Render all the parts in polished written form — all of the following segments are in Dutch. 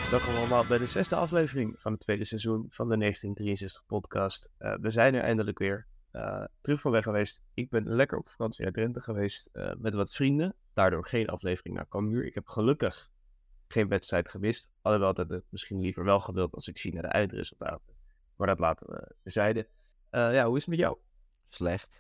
Welkom allemaal bij de 6e aflevering van het tweede seizoen van de 1963 podcast. We zijn er eindelijk weer. Terug van weg geweest. Ik ben lekker op vakantie naar Drenthe geweest met wat vrienden. Daardoor geen aflevering naar Cambuur. Ik heb gelukkig geen wedstrijd gemist. Alhoewel dat het misschien liever wel gewild als ik zie naar de eindresultaten. Maar dat laten we terzijde. Hoe is het met jou? Slecht.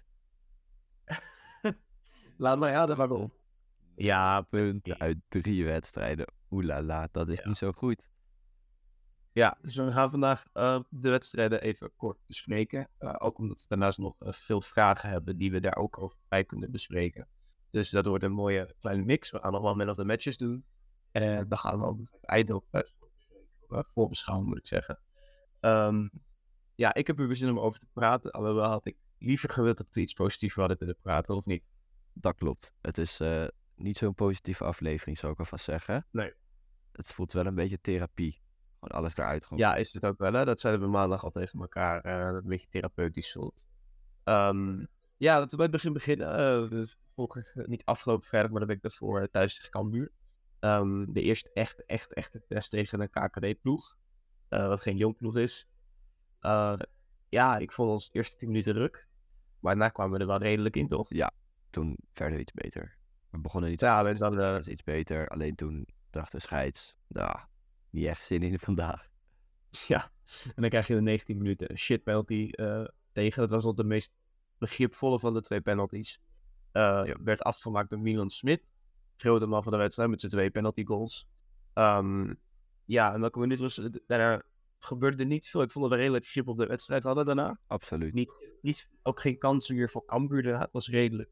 Laat maar raden waarom. Ja, Punten uit 3 wedstrijden. Oelala, dat is niet zo goed. Ja, dus we gaan vandaag de wedstrijden even kort bespreken. Ook omdat we daarnaast nog veel vragen hebben die we daar ook over bij kunnen bespreken. Dus dat wordt een mooie kleine mix. We gaan nog wel man of the matches doen. En dan gaan we ook nog even Eindhoven bespreken. Voorbeschouwen moet ik zeggen. Ik heb er weer zin om over te praten. Alhoewel had ik liever gewild dat we iets positiever hadden kunnen praten, of niet? Dat klopt. Het is niet zo'n positieve aflevering, zou ik alvast zeggen. Nee. Het voelt wel een beetje therapie. Gewoon alles eruit. Gewoon. Ja, is het ook wel. Hè? Dat zeiden we maandag al tegen elkaar. Dat het een beetje therapeutisch voelt. Laten we bij het begin beginnen. Dus niet afgelopen vrijdag, maar de week daarvoor thuis tegen Cambuur. De eerste echte test tegen een KKD-ploeg. Wat geen jong ploeg is. Ik vond ons eerste 10 minuten ruk. Maar daarna kwamen we er wel redelijk in, toch? Ja, toen verder iets beter. We begonnen niet iets beter. Alleen toen dacht de scheids, niet echt zin in vandaag. Ja, en dan krijg je de 19 minuten een shit penalty tegen. Dat was nog de meest begripvolle van de 2 penalties. Werd afgemaakt door Milan Smit. Grote man van de wedstrijd met zijn 2 penalty goals. En welke minuut was daarna gebeurde er niet veel. Ik vond dat we redelijk grip op de wedstrijd hadden daarna. Absoluut. Niet ook geen kansen meer voor Cambuur. Het was redelijk...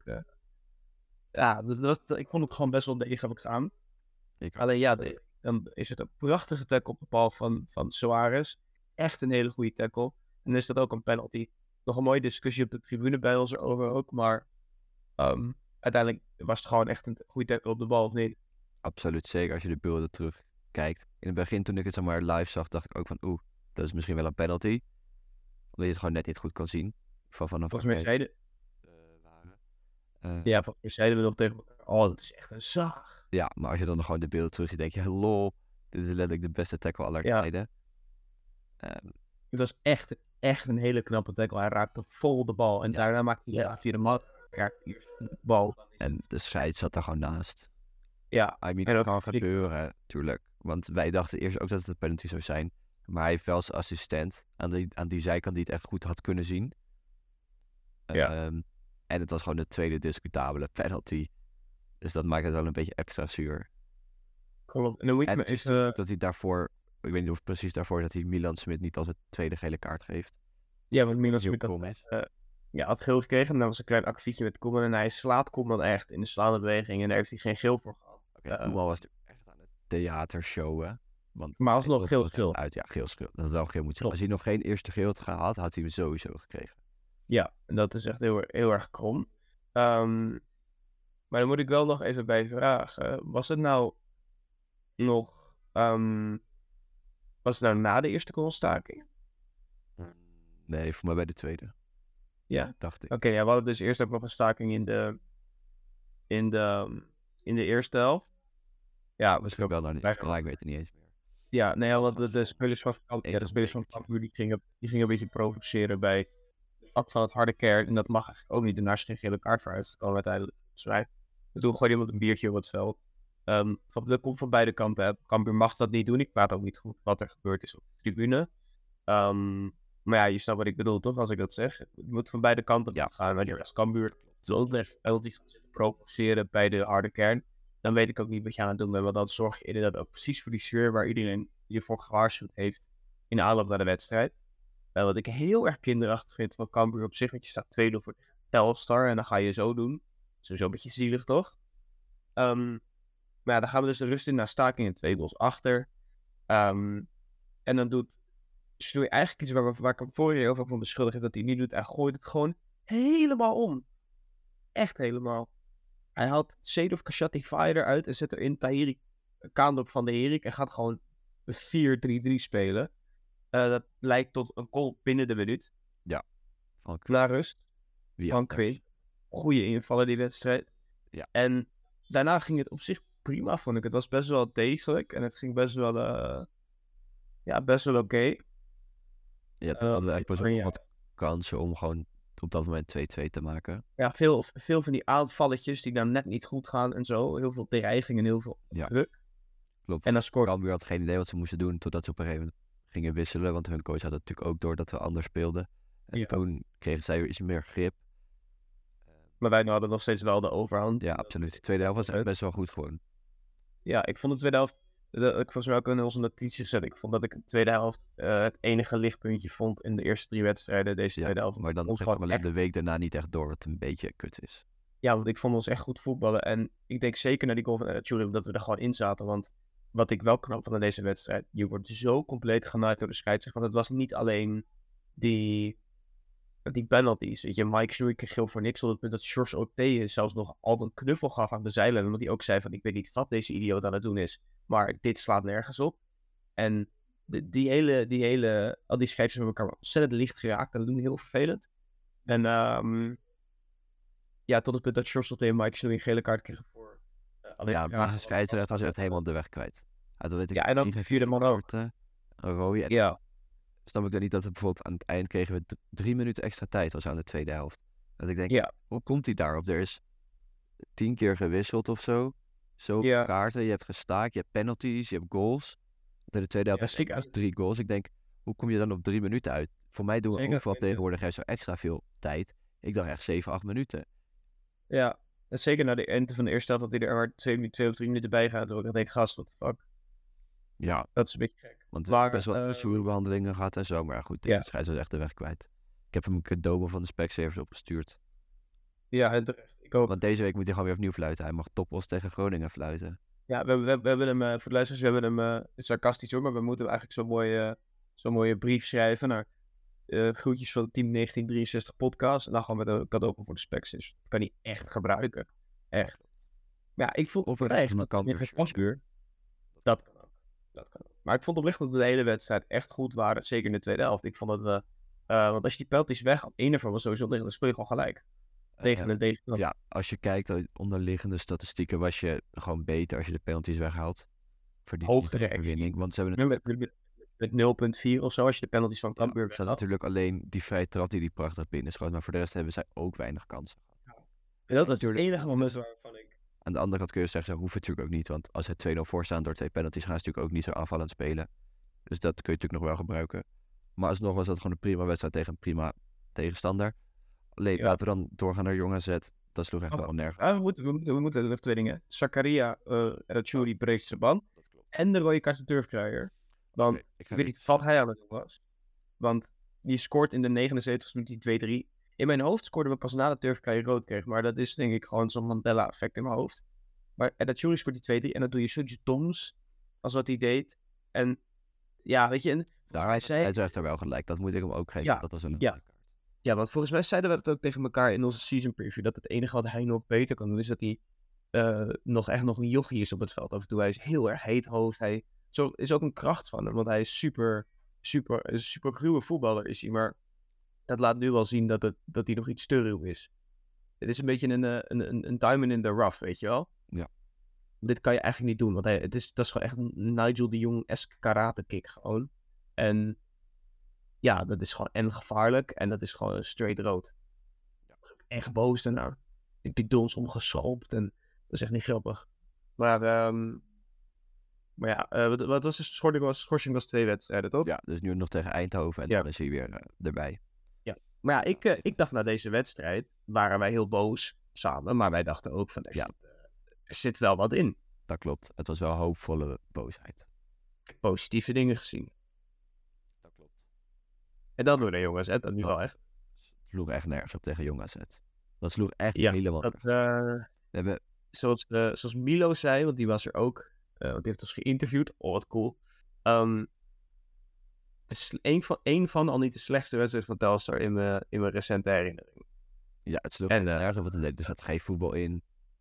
ik vond het gewoon best wel degelijk gaan. Alleen dan is het een prachtige tackle op de bal van Suarez. Echt een hele goede tackle. En dan is dat ook een penalty. Nog een mooie discussie op de tribune bij ons erover ook. Maar uiteindelijk was het gewoon echt een goede tackle op de bal, of niet? Absoluut, zeker als je de beelden terugkijkt. In het begin toen ik het live zag, dacht ik ook van dat is misschien wel een penalty. Omdat je het gewoon net niet goed kan zien. Volgens mij zeiden we nog tegen elkaar, dat is echt een zaag. Ja, maar als je dan gewoon de beelden terug ziet, denk je, lol, dit is letterlijk de beste tackle aller tijden. Het was echt een hele knappe tackle. Hij raakte vol de bal. En daarna maakte hij via de mat eerst de bal. En de scheids zat er gewoon naast. Ja. Dat kan gebeuren, tuurlijk. Want wij dachten eerst ook dat het een penalty zou zijn. Maar hij heeft wel zijn assistent aan die zijkant die het echt goed had kunnen zien. En het was gewoon de tweede discutabele penalty. Dus dat maakt het wel een beetje extra zuur. Klopt. En dan moet je dat hij daarvoor, ik weet niet of precies daarvoor, dat hij Milan Smit niet als het tweede gele kaart geeft. Ja, want Milan Smit had geel gekregen. En dan was een klein actietje met Koeman. En hij slaat Koeman echt in de slaande beweging. En daar heeft hij geen geel voor gehad. Koeman was echt aan het theatershowen. Maar alsnog geel. Geel. Dat is wel geel moeten zijn. Als hij nog geen eerste geel had gehad, had hij hem sowieso gekregen. Ja, en dat is echt heel erg krom. Maar dan moet ik wel nog even bij vragen. Was het nou na de eerste goalstaking? Nee, voor mij bij de tweede. Ja, dacht ik. Oké, we hadden dus eerst ook nog een staking in de eerste helft. Ja, misschien wel dan niet. Ik weet het niet eens meer. Ja, nee, want de spelers van Cambuur die gingen een beetje provoceren bij de fact van het harde kern. En dat mag eigenlijk ook niet. Daarnaast geen gele kaart voor uitgekomen uiteindelijk. Dus we doen gewoon iemand een biertje op het veld. Dat komt van beide kanten. Cambuur mag dat niet doen. Ik praat ook niet goed wat er gebeurd is op de tribune. Maar ja, je snapt wat ik bedoel, toch? Als ik dat zeg. Het moet van beide kanten gaan. Maar als Cambuur echt penalties gaat zitten provoceren bij de harde kern, dan weet ik ook niet wat je aan het doen bent. Want dan zorg je inderdaad ook precies voor die sfeer waar iedereen je voor gewaarschuwd heeft in de aanloop naar de wedstrijd. Wat ik heel erg kinderachtig vind van Cambuur op zich. Want je staat 2-0 voor Telstar en dan ga je zo doen. Sowieso een beetje zielig, toch? Maar ja, dan gaan we dus de rust in naar staking en 2 goals achter. En dan doe je eigenlijk iets waar ik hem vorige keer over van beschuldigd heb dat hij niet doet. Hij gooit het gewoon helemaal om. Echt helemaal. Hij haalt Seedorf Kashati Fire eruit en zet erin Tahiri Kaandorp van de Herik en gaat gewoon 4-3-3 spelen. Dat lijkt tot een goal binnen de minuut. Ja. Na rust. Van Kweet. Goeie invallen die wedstrijd. Ja. En daarna ging het op zich prima, vond ik. Het was best wel degelijk en het ging best wel Ja, best wel oké. Ja, toen hadden we eigenlijk best wel ja. wat kansen om gewoon op dat moment 2-2 te maken. Ja, veel van die aanvalletjes die dan net niet goed gaan en zo. Heel veel dreiging en heel veel Ja. druk. Klopt. En dan scoort... Cambuur had geen idee wat ze moesten doen totdat ze op een gegeven moment gingen wisselen. Want hun coach had het natuurlijk ook door dat we anders speelden. En Ja. toen kregen zij weer iets meer grip. Maar wij hadden nog steeds wel de overhand. Ja, absoluut. De tweede helft was echt best wel goed gewoon. Ja, ik vond de tweede helft... Ik volgens mij ook in onze notities gezet. Ik vond dat ik de tweede helft het enige lichtpuntje vond in de eerste 3 wedstrijden. Deze tweede helft. Maar dan Ons zeg maar gewoon alleen echt... de week daarna niet echt door, wat een beetje kut is. Ja, want ik vond ons echt goed voetballen. En ik denk zeker naar die goal van Chulip dat we er gewoon in zaten. Want wat ik wel knap vond aan deze wedstrijd... Je wordt zo compleet genaaid door de scheidsrechter. Want het was niet alleen die penalties. Weet je, Mike Snoei kreeg geel voor niks. Tot het punt dat George Ote zelfs nog al een knuffel gaf aan de zijlijn. Omdat hij ook zei van, ik weet niet wat deze idioot aan het doen is. Maar dit slaat nergens op. En die hele... Al die scheidsrechters hebben elkaar ontzettend licht geraakt. En dat doen heel vervelend. En ja, tot het punt dat George Ote en Mike Snoei een gele kaart kregen voor... Ja, maar de scheidsrechter was echt helemaal de weg kwijt. Dan weet ik, Ja, en dan vierde man ook. Een rode. En Ja. snap ik dan niet dat we bijvoorbeeld aan het eind kregen we 3 minuten extra tijd was aan de tweede helft. Dat ik denk, Ja. hoe komt hij daar? Of er is 10 keer gewisseld of zo. Zoveel Ja. kaarten, je hebt gestaakt, je hebt penalties, je hebt goals. Want in de tweede helft zeker. was 3 goals. Ik denk, hoe kom je dan op 3 minuten uit? Voor mij doen we Zeker. ook wel tegenwoordig juist zo extra veel tijd. Ik dacht echt 7, 8 minuten. Ja, en zeker na de end van de eerste helft dat hij er maar 2 of 3 minuten bij gaat. Dan denk ik, gast, what the fuck. Ja, Dat is een beetje gek. want we Maar, hebben best wel blessurebehandelingen gehad en zo. Maar goed, de ja. scheids was echt de weg kwijt. Ik heb hem een cadeau van de Specsavers opgestuurd. Ja, en terecht. Ik ook. Want deze week moet hij gewoon weer opnieuw fluiten. Hij mag Topos tegen Groningen fluiten. Ja, we hebben hem, voor de luisteraars, we hebben hem, sarcastisch hoor, maar we moeten hem eigenlijk zo'n mooie brief schrijven naar groetjes van Team 1963 podcast. En dan gaan we de cadeau voor de Specsavers. Dat kan hij echt gebruiken. Echt. Ja, ik vond Of een oprecht dat Cambuur tegen Cambuur. Dat kan ook. Dat kan ook. Maar ik vond oprecht dat we de hele wedstrijd echt goed waren. Zeker in de tweede helft. Ik vond dat we... want als je die penalties weg had, één ervan was sowieso tegen, dan speel je gewoon gelijk. Tegen de tegenstander. Ja, als je kijkt naar onderliggende statistieken was je gewoon beter als je de penalties weghaalt. Voor die overwinning. Want ze hebben natuurlijk... Met 0,4 of zo als je de penalties van Cambuur er staat natuurlijk alleen die vrije trap die prachtig binnen schoot. Maar voor de rest hebben zij ook weinig kansen gehad. En dat is het enige moment waarvan ik... Aan de andere kant kun je zeggen, ze hoeven natuurlijk ook niet. Want als ze 2-0 voor staan door 2 penalties gaan ze natuurlijk ook niet zo aanvallend spelen. Dus dat kun je natuurlijk nog wel gebruiken. Maar alsnog was dat gewoon een prima wedstrijd tegen een prima tegenstander. Alleen laten we dan doorgaan naar Jong AZ. Dat sloeg echt wel nergens. We moeten nog 2 dingen. Zakaria Ratchouri breekt zijn band. En de rode kaart de turfkrijger. Want ik weet niet wat hij aan het doen was. Want die scoort in de 79e minuut die 2-3. In mijn hoofd scoorden we pas na de turfkrijger rood kreeg. Maar dat is denk ik gewoon zo'n Mandela-effect in mijn hoofd. Maar Ratchouri scoort die 2-3. En dan doe je Sergio Toms als wat hij deed. En ja, weet je... Hij zegt er wel gelijk. Dat moet ik hem ook geven. Ja, dat was een ja, want volgens mij zeiden we het ook tegen elkaar in onze season preview. Dat het enige wat hij nog beter kan doen is dat hij nog een jochie is op het veld. Af en toe hij is heel erg heet hoofd. Hij is ook een kracht van hem. Want hij is super ruwe voetballer is hij. Maar dat laat nu wel zien dat hij nog iets te ruw is. Het is een beetje een diamond in the rough, weet je wel? Ja. Dit kan je eigenlijk niet doen. Want dat is gewoon echt een Nigel de Jong-esque karate kick gewoon. En ja, dat is gewoon en gevaarlijk. En dat is gewoon een straight rood. Ja. Echt boos daarna. Die bidons omgeschopt. En dat is echt niet grappig. Maar ja, wat was de schorsing? Was 2 wedstrijden, toch? Ja, dus nu nog tegen Eindhoven. En dan is hij weer erbij. Ja, maar ja, ik dacht na deze wedstrijd waren wij heel boos samen. Maar wij dachten ook van, er zit wel wat in. Dat klopt. Het was wel hoopvolle boosheid. Ik heb positieve dingen gezien. Dat klopt. En dan door de jongens, dat nu wel echt. Sloeg echt nergens op tegen Jong AZ. Dat sloeg echt helemaal nergens. We hebben... Zoals Milo zei, want die was er ook. Want die heeft ons geïnterviewd. Oh, wat cool. Het is een van, al niet de slechtste wedstrijd van Telstar in mijn recente herinnering. Ja, het sloeg nergens op. Er zat geen voetbal in.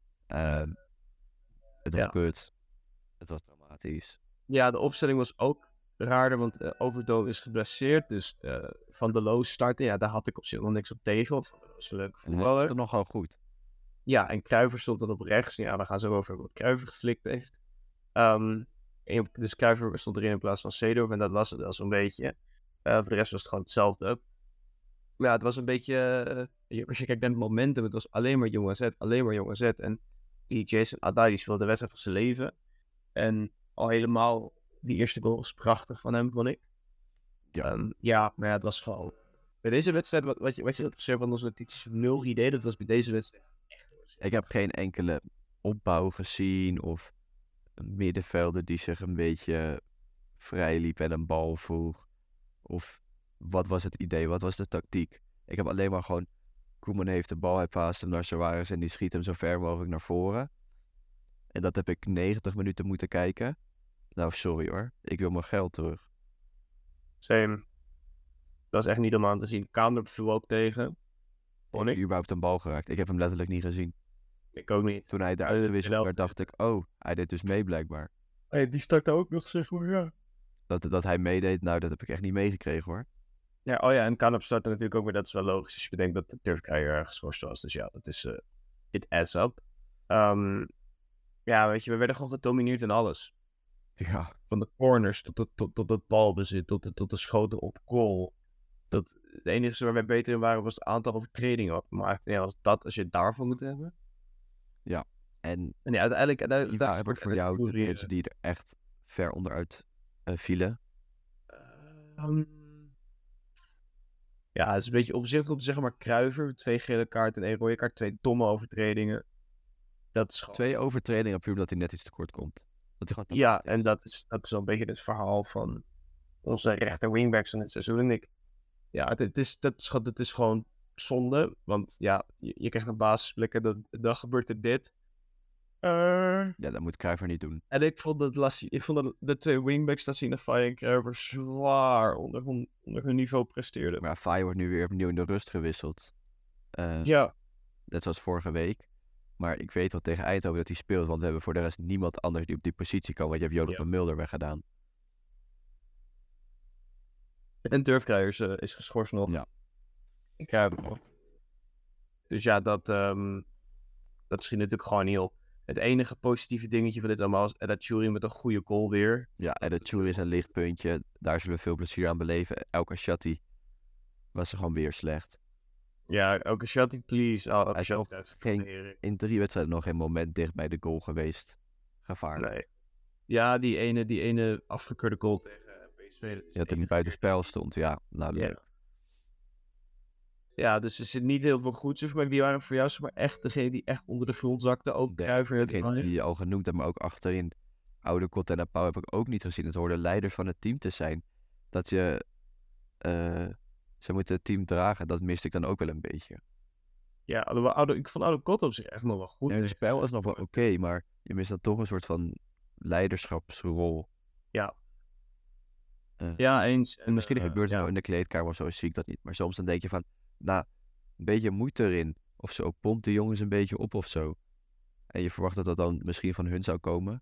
Het was kut. Het was dramatisch. Ja, de opstelling was ook raarder, want Overdo is geblesseerd. Dus Van der Loos starten. Ja, daar had ik op zich nog niks op tegen. Want Van der Loos is een leuke voetballer. Dat is nogal goed. Ja, en Kluivert stond dan op rechts. Ja, we gaan zo over wat Kluivert geflikt heeft. Dus Kluivert stond erin in plaats van Seedorf. En dat was het wel zo'n beetje. Voor de rest was het gewoon hetzelfde. Maar ja, het was een beetje... als je kijkt naar het momentum, het was alleen maar Jong AZ. Alleen maar Jong AZ. En die Jason Adai, die speelde de wedstrijd van zijn leven. En al helemaal, die eerste goal was prachtig van hem, vond ik. Maar ja, het was gewoon... Bij deze wedstrijd, wat je had gezegd van onze notities, 0 idee. Dat was bij deze wedstrijd echt... Ik heb geen enkele opbouw gezien of een middenvelder die zich een beetje vrij liep en een bal vroeg. Of wat was het idee, wat was de tactiek? Ik heb alleen maar gewoon, Koeman heeft de bal, hij paast hem naar Suarez en die schiet hem zo ver mogelijk naar voren. En dat heb ik 90 minuten moeten kijken. Nou, sorry hoor, ik wil mijn geld terug. Same. Dat is echt niet om aan te zien. Kaandorp viel ook tegen. Heeft hij überhaupt een bal geraakt? Ik heb hem letterlijk niet gezien. Ik ook niet. Toen hij eruit gewisseld werd, dacht ik, hij deed dus mee blijkbaar. Hey, die startte ook nog, zeg maar, ja. Dat hij meedeed, nou, dat heb ik echt niet meegekregen hoor. Ja, en Kaandorp startte natuurlijk ook weer, dat is wel logisch. Als je bedenkt dat de Turfkeijer geschorst was. Dus ja, dat is, it adds up. Ja, weet je, we werden gewoon gedomineerd in alles. Ja. Van de corners tot het balbezit, tot de schoten op goal. Het enige waar wij beter in waren was het aantal overtredingen. Maar ja, als je het daarvoor moet hebben. Ja, en ja, uiteindelijk... daar heb ik voor jou de mensen die er echt ver onderuit vielen. Ja, het is een beetje opzichtig om te zeggen, maar Kluivert, 2 gele kaarten en 1 rode kaart, 2 domme overtredingen. Dat is gewoon... 2 overtredingen puur omdat hij net iets tekort komt. Dat hij gewoon ja, en dat is wel een beetje het verhaal van onze rechter wingbacks van het seizoen. En het is gewoon zonde, want ja, je krijgt een basisplek en dan gebeurt er dit. Ja, dat moet Kluivert niet doen. En ik vond dat de 2 wingbacks, Lassina Faye en Kluivert, zwaar onder hun niveau presteerden. Maar Faye wordt nu weer opnieuw in de rust gewisseld. Ja. Net zoals vorige week. Maar ik weet wel tegen Eindhoven dat hij speelt, want we hebben voor de rest niemand anders die op die positie kan, want je hebt Jonathan Mulder weggedaan. En Turfkrijgers is geschorst nog. Ja. Ik heb het nog. Dus ja, dat schiet natuurlijk gewoon heel. Het enige positieve dingetje van dit allemaal is Eda Chouri met een goede goal weer. Ja, Eda Chouri is een lichtpuntje. Daar zullen we veel plezier aan beleven. El Khashati was er gewoon weer slecht. Ja, El Khashati, please. Hij is ook in 3 wedstrijden nog geen moment dicht bij de goal geweest. Gevaarlijk. Nee. Ja, die ene afgekeurde goal tegen PSV. Dat hij niet buitenspel stond. Ja, nou leuk. Ja, dus er zit niet heel veel goeds. Maar wie waren voor jou maar echt degene die echt onder de grond zakte? Ook Kluivert. Degene die je al genoemd hebt, maar ook achterin. Oude Kot en Pauw heb ik ook niet gezien. Het hoorde leiders van het team te zijn. Dat ze moeten het team dragen. Dat miste ik dan ook wel een beetje. Ja, ik vond Oude Kot op zich echt nog wel goed. Ja, de spel is nog wel oké, maar je mist dan toch een soort van leiderschapsrol. Ja. Ja, eens. En misschien gebeurt het wel in de kleedkamer of zo, zie ik dat niet. Maar soms dan denk je van, nou, een beetje moeite erin. Of zo, pompt de jongens een beetje op of zo. En je verwacht dat dat dan misschien van hun zou komen.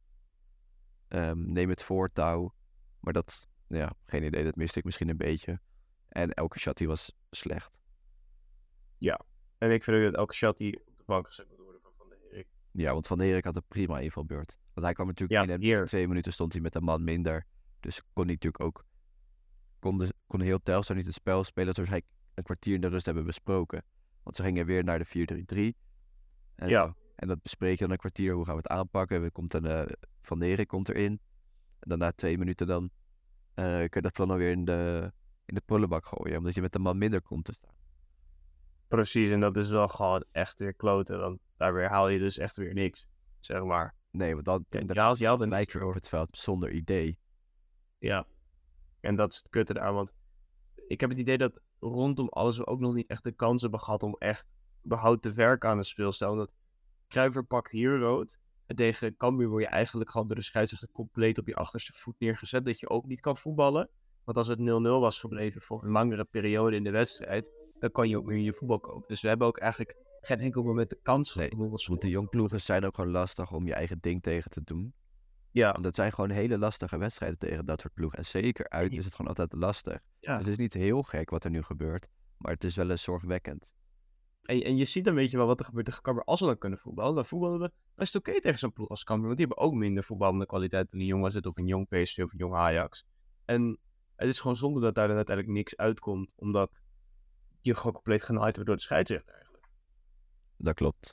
Neem het voortouw. Maar dat, ja, geen idee, dat miste ik misschien een beetje. En El Khashati was slecht. Ja, en ik vind dat El Khashati op de bank gezet moet worden van de Herik. Ja, want Van der Herik had een prima invalbeurt. Want hij kwam natuurlijk in 2 minuten stond hij met een man minder. Dus kon hij natuurlijk ook... Kon heel Telstar niet het spel spelen zoals hij een kwartier in de rust hebben besproken. Want ze gingen weer naar de 4-3-3. En dat bespreek je dan een kwartier. Hoe gaan we het aanpakken? Van der Herik komt erin. En dan na 2 minuten dan kun je dat plan alweer in de prullenbak gooien. Omdat je met een man minder komt te staan. Precies, en dat is wel gewoon echt weer kloten. Want daar weer haal je dus echt weer niks, zeg maar. Nee, want dan lijkt weer over het veld zonder idee. Ja, en dat is het kutte daar. Want ik heb het idee dat rondom alles we ook nog niet echt de kans hebben gehad om echt behoud te werken aan het speelstijl. Want Kluivert pakt hier rood. En tegen Cambuur word je eigenlijk gewoon door de scheidsrechter compleet op je achterste voet neergezet. Dat je ook niet kan voetballen. Want als het 0-0 was gebleven voor een langere periode in de wedstrijd, dan kan je ook meer in je voetbal kopen. Dus we hebben ook eigenlijk geen enkel moment de kans gehad. Want de jongploegen zijn ook gewoon lastig om je eigen ding tegen te doen. Ja. Want dat zijn gewoon hele lastige wedstrijden tegen dat soort ploegen. En zeker uit is het gewoon altijd lastig. Ja. Dus het is niet heel gek wat er nu gebeurt. Maar het is wel eens zorgwekkend. En je ziet dan, weet je wel, wat er gebeurt tegen Cambuur. Als we dan kunnen voetballen, dan voetballen we. Dan is het oké tegen zo'n ploeg als Cambuur. Want die hebben ook minder voetballende kwaliteit dan een jong AZ of een jong PSV of een jong Ajax. En het is gewoon zonde dat daar dan uiteindelijk niks uitkomt. Omdat je gewoon compleet genaaid wordt door de scheidsrechter eigenlijk. Dat klopt.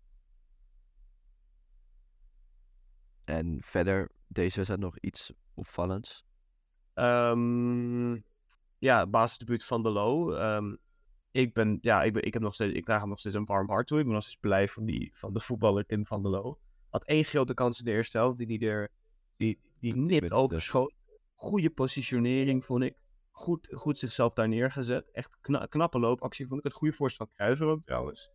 En verder, deze wedstrijd nog iets opvallends. Basisdebuut van de Lo. Ik draag hem nog steeds een warm hart toe. Ik ben nog steeds blij van de voetballer Tim van der Loo. Had 1 grote kans in de eerste helft die nipt overschoot. Goede positionering, vond ik. Goed zichzelf daar neergezet. Echt knappe loopactie, vond ik. Het goede voorstel van Cruijff ook, trouwens.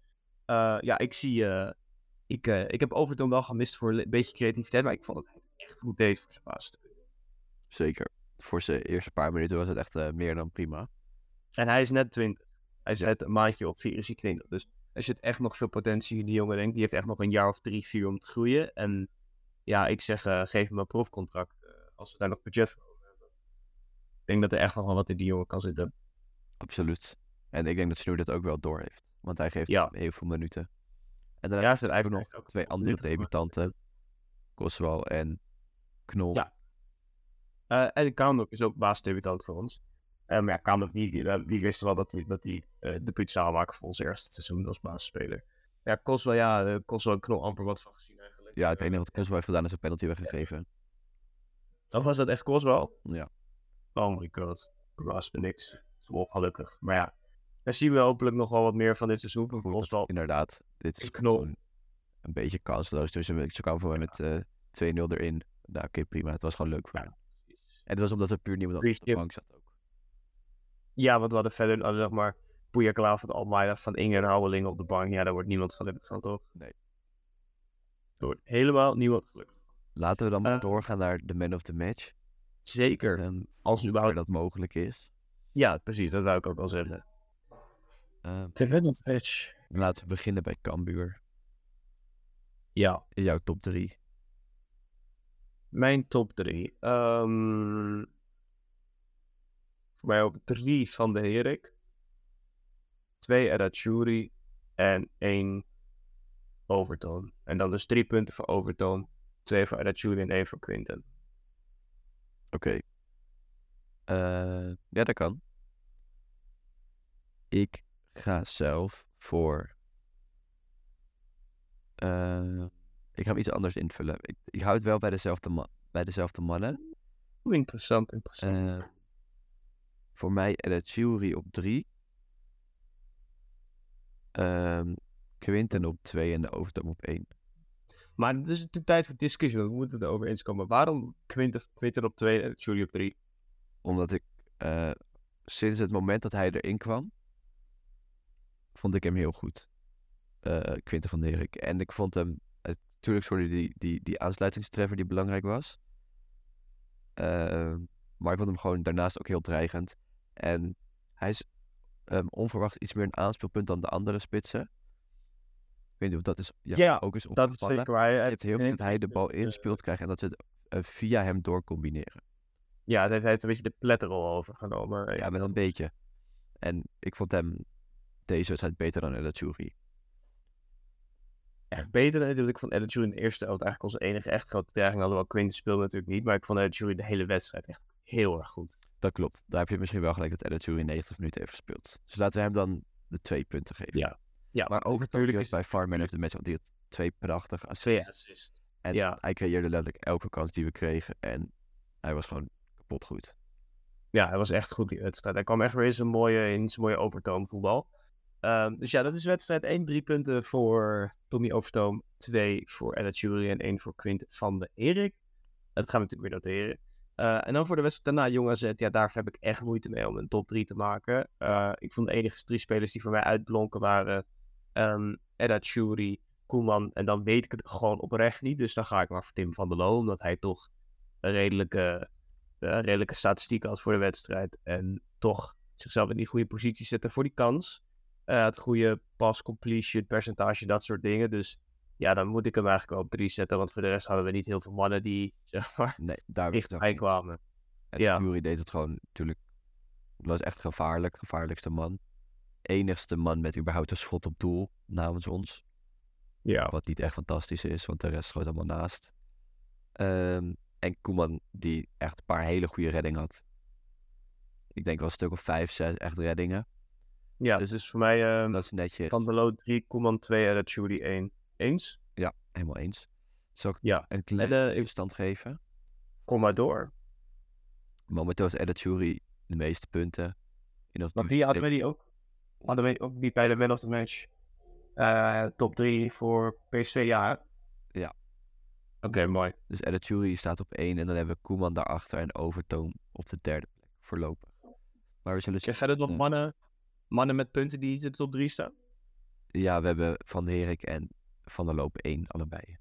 Ik heb Overtoom wel gemist voor een beetje creativiteit, maar ik vond dat hij het echt goed deed voor zijn basisdebuut. Zeker. Voor zijn eerste paar minuten was het echt meer dan prima. En hij is net 20. Hij is net een maandje op 4 is hij 20. Dus er zit echt nog veel potentie in die jongen, denk ik. Die heeft echt nog een jaar of 3, 4 om te groeien. En ja, ik zeg, geef hem een profcontract als we daar nog budget voor over hebben. Ik denk dat er echt nog wel wat in die jongen kan zitten. Absoluut. En ik denk dat Snoer dat ook wel door heeft. Want hij geeft hem heel veel minuten. En dan heeft hij nog 2 andere debutanten. Koswal en Knol. Ja. En Kaandorp is ook basisdebutant voor ons. Maar Kaandorp die wist wel dat hij debuut zou maken voor ons eerste seizoen als basisspeler. Ja, Koswal en Knol amper wat van gezien eigenlijk. Ja, het enige wat Koswal heeft gedaan is een penalty weggegeven. Of was dat echt Koswal? Ja. Oh my god. Er was er niks. Dat is wel gelukkig. Maar ja, daar zien we hopelijk nog wel wat meer van dit seizoen. Van Koswal. Inderdaad. Dit is gewoon een beetje kansloos. Dus ze kwamen voor met 2-0 erin. Nou, oké, prima. Het was gewoon leuk voor hem. En het was omdat er puur niemand op de bank zat ook. Ja, want we hadden verder, zeg maar, Puja Klaar van Almeida, van Inge Houweling op de bank. Ja, daar wordt niemand gelukkig van, toch? Nee. Er wordt helemaal niemand gelukkig. Laten we dan doorgaan naar de man of the match. Zeker. Als überhaupt dat mogelijk is. Ja, precies. Dat wou ik ook wel zeggen. De man of the match. Laten we beginnen bij Cambuur. Ja. In jouw top 3. Mijn top 3. Voor mij ook 3 van de Herik. 2 Eratjuri. En 1 Overtoom. En dan dus 3 punten voor Overtoom. 2 voor Eratjuri en 1 voor Quinten. Oké. Ja, dat kan. Ik ga zelf voor... ik ga hem iets anders invullen. Ik hou het wel bij dezelfde mannen. Interessant. Voor mij Eratjuri op 3. Quinten op 2 en de Overtoom op 1. Maar het is de tijd voor discussie, want we moeten het erover eens komen. Waarom Quinten op 2 en Eratjuri op 3? Omdat ik sinds het moment dat hij erin kwam, vond ik hem heel goed. Quinten van der Herik. En ik vond hem, natuurlijk sorry, die aansluitingstreffer die belangrijk was. Maar ik vond hem gewoon daarnaast ook heel dreigend. En hij is onverwacht iets meer een aanspeelpunt dan de andere spitsen. Ik weet niet of dat is ook eens opgevallen. Dat is zeker waar. Hij heeft heel veel dat hij de bal ingespeeld krijgt en dat ze het via hem door combineren. Ja, hij heeft een beetje de pletterrol overgenomen. Ja, met een beetje. En ik vond hem deze wedstrijd beter dan Eratjuri. Echt beter dan ik vond Eratjuri in de eerste helft eigenlijk onze enige echt grote dreiging. Alhoewel Quinten speelde natuurlijk niet, maar ik vond Eratjuri de hele wedstrijd echt heel erg goed. Dat klopt. Daar heb je misschien wel gelijk dat Eratjuri 90 minuten heeft gespeeld. Dus laten we hem dan de 2 punten geven. Ja, maar ook natuurlijk is bij Farman heeft de match, want die had 2 prachtige assists. En hij creëerde letterlijk elke kans die we kregen. En hij was gewoon kapot goed. Ja, hij was echt goed die wedstrijd. Hij kwam echt weer in zijn mooie Overtoom voetbal. Dus ja, dat is wedstrijd 1. 3 punten voor Tommy Overtoom. 2 voor Eratjuri en 1 voor Quinten van de Herik. Dat gaan we natuurlijk weer noteren. En dan voor de wedstrijd daarna, Jong AZ. Ja, daar heb ik echt moeite mee om een top 3 te maken. Ik vond de enige 3 spelers die voor mij uitblonken waren Eratjuri, Koeman. En dan weet ik het gewoon oprecht niet. Dus dan ga ik maar voor Tim van der Loo. Omdat hij toch een redelijke statistiek had voor de wedstrijd. En toch zichzelf in die goede positie zette voor die kans. Het goede pass completion percentage, dat soort dingen. Dus ja, dan moet ik hem eigenlijk wel op 3 zetten. Want voor de rest hadden we niet heel veel mannen die, zeg maar, dichtbij kwamen. En Jury deed het gewoon, natuurlijk. Was echt gevaarlijkste man. enigste man met überhaupt een schot op doel namens ons. Ja. Wat niet echt fantastisch is, want de rest schoot allemaal naast. En Koeman die echt een paar hele goede reddingen had. Ik denk wel een stuk of 5, 6 echt reddingen. Ja, dus is voor mij Dat is netjes. Van der Loo 3, Koeman 2 en Judy 1. Eens? Ja, helemaal eens. Zal ik Ja. een kleine stand geven? Kom maar door. Momenteel is Elachuri de meeste punten. Want die hadden we ook niet bij de man of the match. Top 3 voor PSV, ja. Ja. Oké, mooi. Dus Elachuri staat op 1 en dan hebben we Koeman daarachter en Overtoom op de 3e plek voorlopig. Maar we zullen Zeg verder nog mannen met punten die in de top 3 staan? Ja, we hebben Van der Herik en Van der Loop 1 allebei.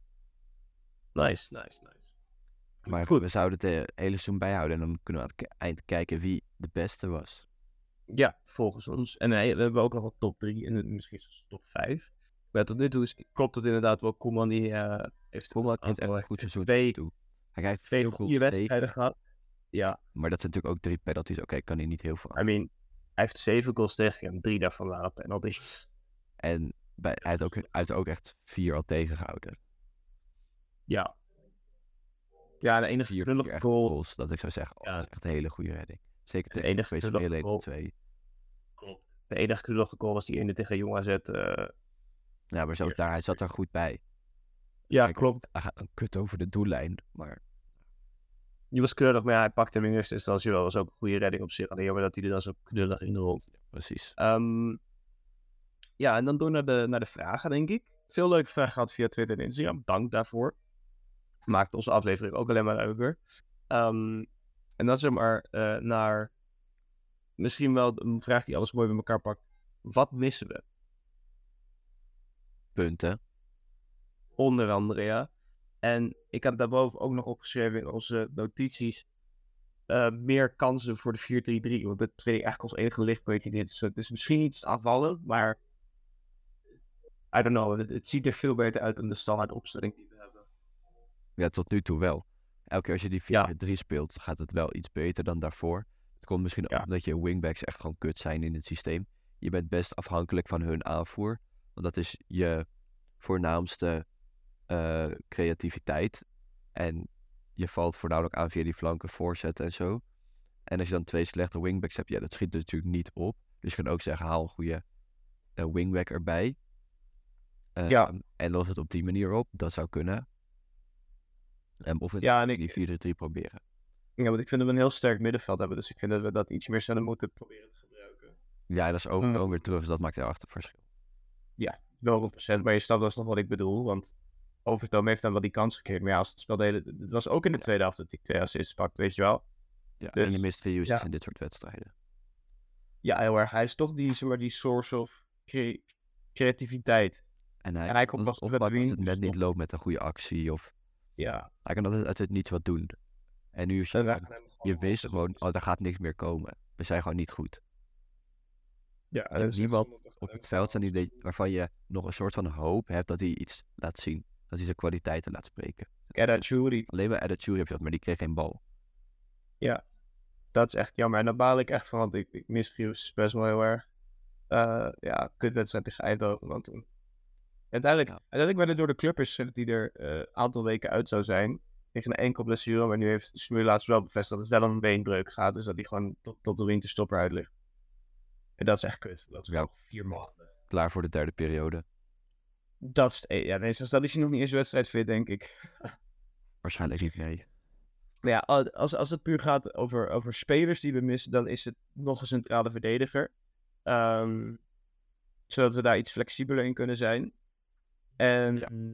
Nice. Maar goed. We zouden het hele seizoen bijhouden en dan kunnen we aan het eind kijken wie de beste was. Ja, volgens ons. En we hebben ook nog een top 3 en misschien zelfs top 5. Maar tot nu toe klopt het inderdaad wel. Koeman die heeft Koeman heeft echt een goed seizoen. Hij krijgt twee veel goede wedstrijden gehad. Ja. Maar dat zijn natuurlijk ook 3 penalties. Oké, kan hij niet heel veel aan. Hij heeft 7 goals tegen en 3 daarvan waren penalties. En hij heeft ook echt 4 al tegengehouden. Ja. Ja, de enige 4 knullige goal. Goals, dat ik zou zeggen. Ja. Dat is echt een hele goede redding. Zeker De tegen enige knullige goal. 2. Klopt. De enige knullige goal was die ene tegen Jong AZ. Ja, maar zo hij zat er goed bij. Ja, Kijk, klopt. Hij gaat een kut over de doellijn, maar... Die was knullig, maar ja, hij pakte hem in eerste instantie wel. Dat was ook een goede redding op zich. Alleen jammer dat hij er dan zo knullig in rolt. Precies. Ja, en dan door naar de vragen, denk ik. Veel leuke vragen gehad via Twitter en Instagram. Dank daarvoor. Maakt onze aflevering ook alleen maar leuker. En dan zeg maar naar... Misschien wel een vraag die alles mooi bij elkaar pakt. Wat missen we? Punten. Onder andere, ja. En ik had daarboven ook nog opgeschreven in onze notities. Meer kansen voor de 4-3-3. Want dat vind ik eigenlijk ons enige lichtpuntje. Het is misschien iets aanvallend, maar... I don't know. Het ziet er veel beter uit dan de standaard opstelling die we hebben. Ja, tot nu toe wel. Elke keer als je die 4-3 speelt, gaat het wel iets beter dan daarvoor. Het komt misschien ook omdat je wingbacks echt gewoon kut zijn in het systeem. Je bent best afhankelijk van hun aanvoer. Want dat is je voornaamste creativiteit. En je valt voornamelijk aan via die flanken, voorzetten en zo. En als je dan 2 slechte wingbacks hebt, ja, dat schiet er natuurlijk niet op. Dus je kan ook zeggen, haal een goede wingback erbij. En los het op die manier op. Dat zou kunnen. Of die 4-3 proberen. Ja, want ik vind dat we een heel sterk middenveld hebben. Dus ik vind dat we dat iets meer zouden moeten proberen te gebruiken. Ja, dat is ook weer terug. Dus dat maakt heel erg het verschil. Ja, wel 100%. Maar je snapt dus nog wat ik bedoel. Want Overtoom heeft dan wel die kans gekregen. Maar ja, als het spel het was ook in de tweede helft dat hij 2 assists pakt, weet je wel. Ja, dus, en je mist veel uses in dit soort wedstrijden. Ja, heel erg. Hij is toch die source of creativiteit. En hij komt pas op als het net niet loopt met een goede actie. Of... Ja. Hij kan altijd uit het niets wat doen. En nu is je wist gewoon, daar gaat niks meer komen. We zijn gewoon niet goed. Ja, er is niemand op het veld staan waarvan je nog een soort van hoop hebt dat hij iets laat zien. Dat hij zijn kwaliteiten laat spreken. Alleen bij Elachuri heb je dat, maar die kreeg geen bal. Ja, dat is echt jammer. En daar baal ik echt van, want ik mis Fuse best wel heel erg. Kutwedstrijd tegen Eindhoven. Want uiteindelijk werd het door de club is dat hij er een aantal weken uit zou zijn. Tegen een enkel blessure, maar nu heeft Smuur laatst wel bevestigd dat het wel om een beenbreuk gaat. Dus dat hij gewoon tot de winterstop eruit ligt. En dat is echt kut. Dat is 4 maanden. Klaar voor de 3e periode. Dat is dat is hij nog niet eens wedstrijd fit, denk ik. Waarschijnlijk niet, nee. Maar ja, als het puur gaat over spelers die we missen, dan is het nog een centrale verdediger. Zodat we daar iets flexibeler in kunnen zijn. En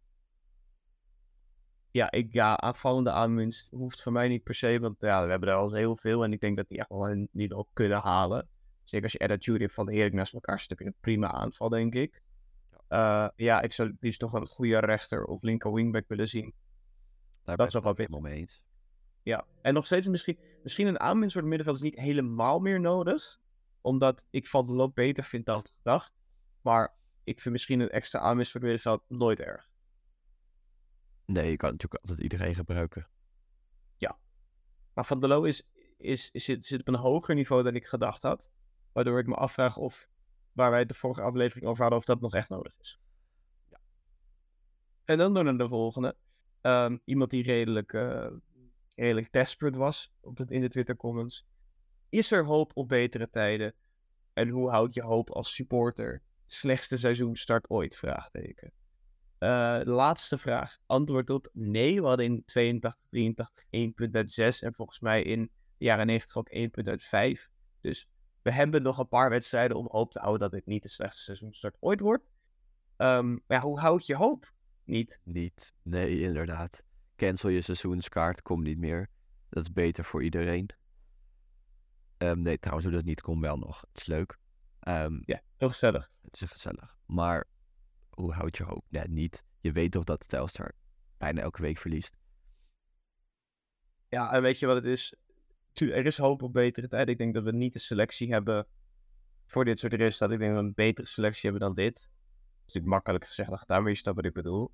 aanvallende aanwinst hoeft voor mij niet per se, want we hebben er al heel veel en ik denk dat die echt wel niet op kunnen halen. Zeker als je Elachuri en Van der Herik naast elkaar zet, heb je een prima aanval, denk ik. Ik zou het liefst toch wel een goede rechter of linker wingback willen zien. Daar ben ik het helemaal mee eens. Ja, en nog steeds misschien een aanwinst voor het middenveld is niet helemaal meer nodig. Omdat ik Van der Loop beter vind dan gedacht. Maar ik vind misschien een extra aanwinst voor het middenveld nooit erg. Nee, je kan natuurlijk altijd iedereen gebruiken. Ja. Maar Van der Loo zit op een hoger niveau dan ik gedacht had. Waardoor ik me afvraag of waar wij het de vorige aflevering over hadden, of dat nog echt nodig is. Ja. En dan door naar de volgende. Iemand die redelijk desperate was in de Twitter comments. Is er hoop op betere tijden? En hoe houd je hoop als supporter? Slechtste seizoenstart ooit? Vraagteken. De laatste vraag. Antwoord op nee. We hadden in 82, 83 1 punt uit 6. En volgens mij in de jaren 90 ook 1 punt uit 5. Dus we hebben nog een paar wedstrijden om hoop te houden dat dit niet de slechtste seizoenstart ooit wordt. Maar ja, hoe houd je hoop? Niet. Niet. Nee, inderdaad. Cancel je seizoenskaart, kom niet meer. Dat is beter voor iedereen. Nee, trouwens, hoe dat niet kon wel nog. Het is leuk. Ja, heel gezellig. Het is gezellig. Maar hoe houd je hoop? Nee, niet. Je weet toch dat Telstar bijna elke week verliest. Ja, en weet je wat het is? Er is hoop op betere tijd. Ik denk dat we niet de selectie hebben voor dit soort resultaten. Ik denk dat we een betere selectie hebben dan dit. Dat is natuurlijk makkelijk gezegd dan gedaan, maar je snapt wat ik bedoel.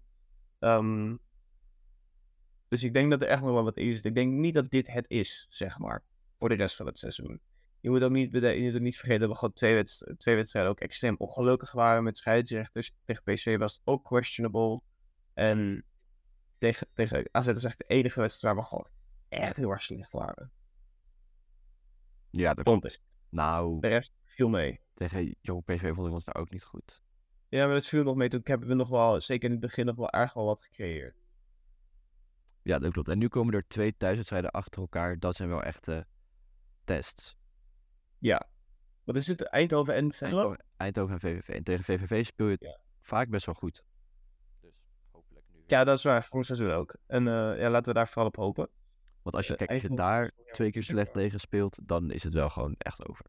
Dus ik denk dat er echt nog wel wat is. Ik denk niet dat dit het is, zeg maar, voor de rest van het seizoen. Je moet ook niet vergeten dat we gewoon twee wedstrijden ook extreem ongelukkig waren met scheidsrechters. Tegen PSV was het ook questionable. En tegen AZ is echt de enige wedstrijd waar we gewoon echt heel erg slecht waren. Ja, dat Vond ik. Nou, De rest viel mee. tegen Jong PSV vond ik ons nou ook niet goed. Ja, maar dat viel nog mee. Toen hebben we nog wel, zeker in het begin, nog wel erg wel wat gecreëerd. Ja, dat klopt. En nu komen er 2 thuiswedstrijden achter elkaar. Dat zijn wel echte tests. Ja. Wat is het? Eindhoven en Venlo? Eindhoven en VVV. En tegen VVV speel je het vaak best wel goed. Dus hopelijk nu. Ja, dat is waar. Vorig seizoen ook. En laten we daar vooral op hopen. Want als je daar 2 keer slecht tegen speelt, dan is het wel gewoon echt over.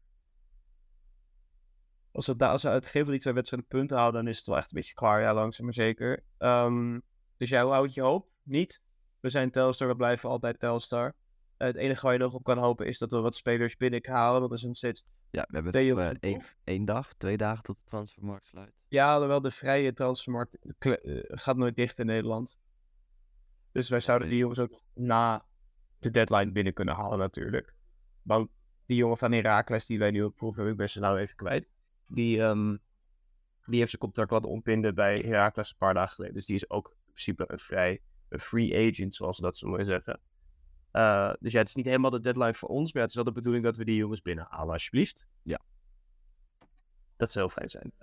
Als we uit geen van die 2 wedstrijden punten halen, dan is het wel echt een beetje klaar. Ja, langzaam maar zeker. Dus ja, hoe houd je hoop? Niet. We zijn Telstar, we blijven altijd Telstar. Het enige waar je nog op kan hopen is dat we wat spelers binnenhalen. Want er zijn steeds... Ja, we hebben 2 dagen tot de transfermarkt sluit. Ja, alhoewel de vrije transfermarkt gaat nooit dicht in Nederland. Dus wij zouden die jongens ook na de deadline binnen kunnen halen natuurlijk. Want die jongen van Heracles die wij nu op proef hebben, ik ben ze nou even kwijt. Die heeft zijn contract laten ontbinden bij Heracles een paar dagen geleden. Dus die is ook in principe een free agent, zoals ze dat zo mooi zeggen. Dus ja, het is niet helemaal de deadline voor ons, maar het is wel de bedoeling dat we die jongens binnenhalen, alsjeblieft. Ja. Dat zou fijn zijn.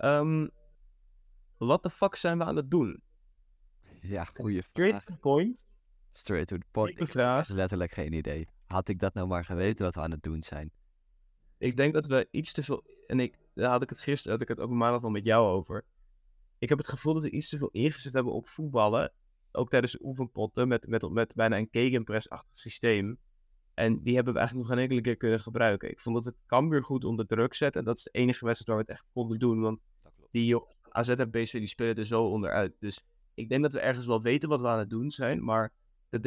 Wat de fuck zijn we aan het doen? Ja, goeie vraag. Straight to the point. Straight to the point. Diepe vraag. Letterlijk geen idee. Had ik dat nou maar geweten wat we aan het doen zijn? Ik denk dat we iets te veel... En daar had ik het ook maandag al met jou over. Ik heb het gevoel dat we iets te veel ingezet hebben op voetballen. Ook tijdens de oefenpotten met bijna een gegenpress-achtig systeem. En die hebben we eigenlijk nog geen enkele keer kunnen gebruiken. Ik vond dat het Cambuur goed onder druk zet. En dat is de enige wedstrijd waar we het echt konden doen. Want die AZ en BC die spelen er zo onderuit. Dus ik denk dat we ergens wel weten wat we aan het doen zijn. Maar dat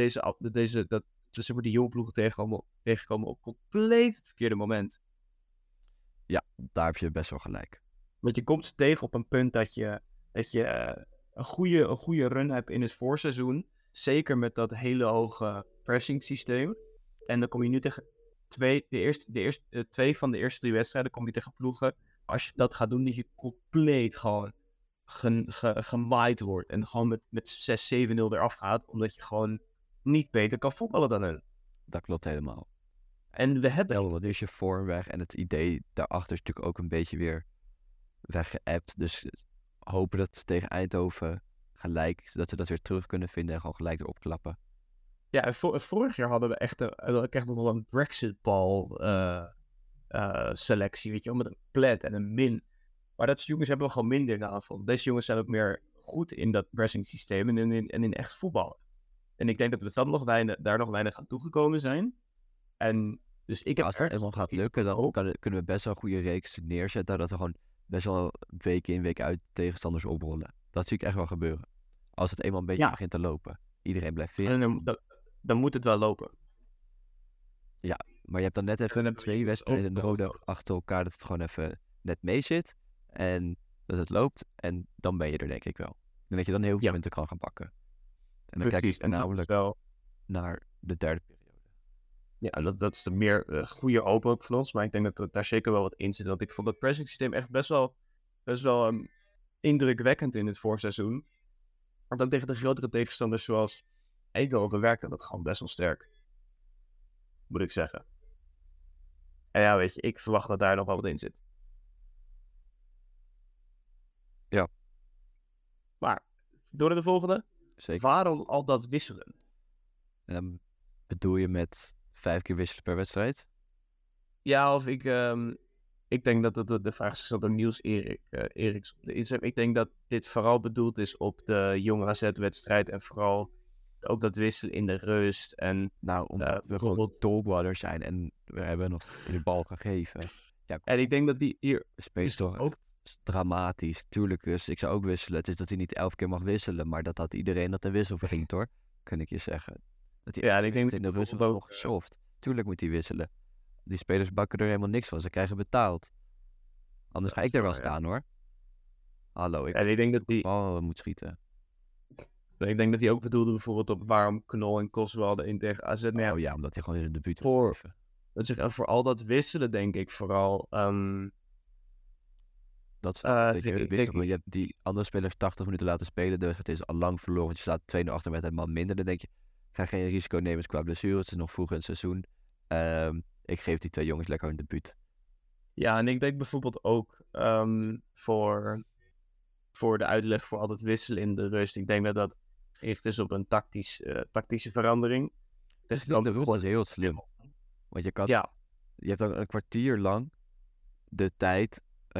we die jonge ploegen tegenkomen op compleet het verkeerde moment. Ja, daar heb je best wel gelijk. Want je komt ze tegen op een punt dat je een goede run hebt in het voorseizoen. Zeker met dat hele hoge pressing systeem. En dan kom je nu tegen twee van de eerste 3 wedstrijden kom je tegen ploegen. Als je dat gaat doen, dat je compleet gewoon gemaaid wordt. En gewoon met 6-7-0 eraf gaat. Omdat je gewoon niet beter kan voetballen dan hun. Dat klopt helemaal. En we hebben... Ja, dan is je vorm weg. En het idee daarachter is natuurlijk ook een beetje weer weggeëpt. Dus hopen dat ze tegen Eindhoven gelijk, dat ze dat weer terug kunnen vinden en gewoon gelijk erop klappen. Ja, en vorig jaar hadden we echt nog wel een Brexit-ball selectie, weet je wel, met een plet en een min. Maar dat jongens hebben we gewoon minder in de aanval. Deze jongens zijn ook meer goed in dat pressing systeem en in echt voetballen. En ik denk dat we daar nog weinig aan toegekomen zijn. En dus ik heb als het helemaal gaat lukken, dan kunnen we best wel een goede reeks neerzetten. Dat we gewoon best wel week in, week uit tegenstanders oprollen. Dat zie ik echt wel gebeuren. Als het eenmaal een beetje begint te lopen. Iedereen blijft fit. En dan moet het wel lopen. Ja, maar je hebt dan net even 2 wedstrijden nodig achter elkaar. Dat het gewoon even net mee zit. En dat het loopt. En dan ben je er denk ik wel. En dat je dan heel veel punten kan gaan pakken. En dan kijk je namelijk naar de derde periode. Ja, dat is de meer goede hoop ook van ons. Maar ik denk dat daar zeker wel wat in zit. Want ik vond het pressing systeem echt best wel best wel indrukwekkend in het voorseizoen. Maar dan tegen de grotere tegenstanders zoals Eindhoven werkte dat gewoon best wel sterk. Moet ik zeggen. En ja, weet je, ik verwacht dat daar nog wel wat in zit. Ja. Maar, door naar de volgende. Zeker. Waarom al dat wisselen? Bedoel je met 5 keer wisselen per wedstrijd? Ja, of ik denk dat de vraag is gesteld door Niels Eriks op de Instagram. Ik denk dat dit vooral bedoeld is op de Jong AZ-wedstrijd en vooral ook dat wisselen in de rust. En Nou, omdat we gewoon dogwater zijn en we hebben nog de bal gegeven. Ja, en ik denk dat die hier... we spelen toch ook dramatisch. Tuurlijk, dus ik zou ook wisselen. Het is dat hij niet 11 keer mag wisselen, maar dat had iedereen dat de wissel verdient hoor. Kan ik je zeggen. Dat hij en ik denk in de rust was nog soft. Tuurlijk moet hij wisselen. Die spelers bakken er helemaal niks van. Ze krijgen betaald. Anders ga ik er wel staan hoor. Hallo, ik denk dat die moet schieten. Ik denk dat hij ook bedoelde bijvoorbeeld op waarom Knol en Koswalde in tegen AZ. Oh ja, omdat hij gewoon in de debuut voor al dat wisselen denk ik vooral. Je hebt die andere spelers 80 minuten laten spelen. De wedstrijd is al lang verloren. Want je staat 2-0 achter met een man minder. Dan denk je, ik ga geen risico nemen qua blessure. Het is nog vroeg in het seizoen. Ik geef die 2 jongens lekker een debuut. Ja, en ik denk bijvoorbeeld ook voor de uitleg voor al dat wisselen in de rust. Ik denk dat dat gericht is op een tactische verandering. Dus de rust was heel slim. Want je hebt dan een kwartier lang de tijd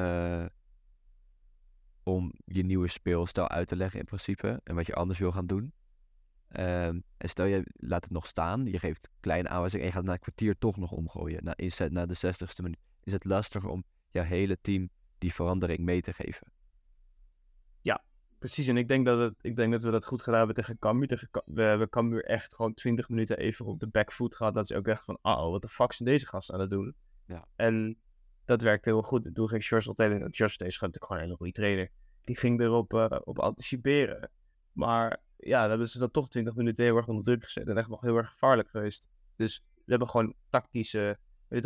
om je nieuwe speelstijl uit te leggen in principe. En wat je anders wil gaan doen. En stel je laat het nog staan. Je geeft kleine aanwijzingen en je gaat na een kwartier toch nog omgooien. Na de 60ste minuut is het lastiger om jouw hele team die verandering mee te geven. Ja, precies. En ik denk dat we dat goed gedaan hebben tegen Cambuur. We hebben Cambuur echt gewoon 20 minuten even op de backfoot gehad. Dat ze ook echt van, wat de fuck zijn deze gasten aan het doen? Ja. En dat werkte heel goed. Toen ging George Altelen, George is natuurlijk gewoon een hele goede trainer. Die ging erop op anticiperen. Maar ja, dan hebben ze dan toch 20 minuten heel erg onder druk gezet. En echt nog heel erg gevaarlijk geweest. Dus we hebben gewoon tactische,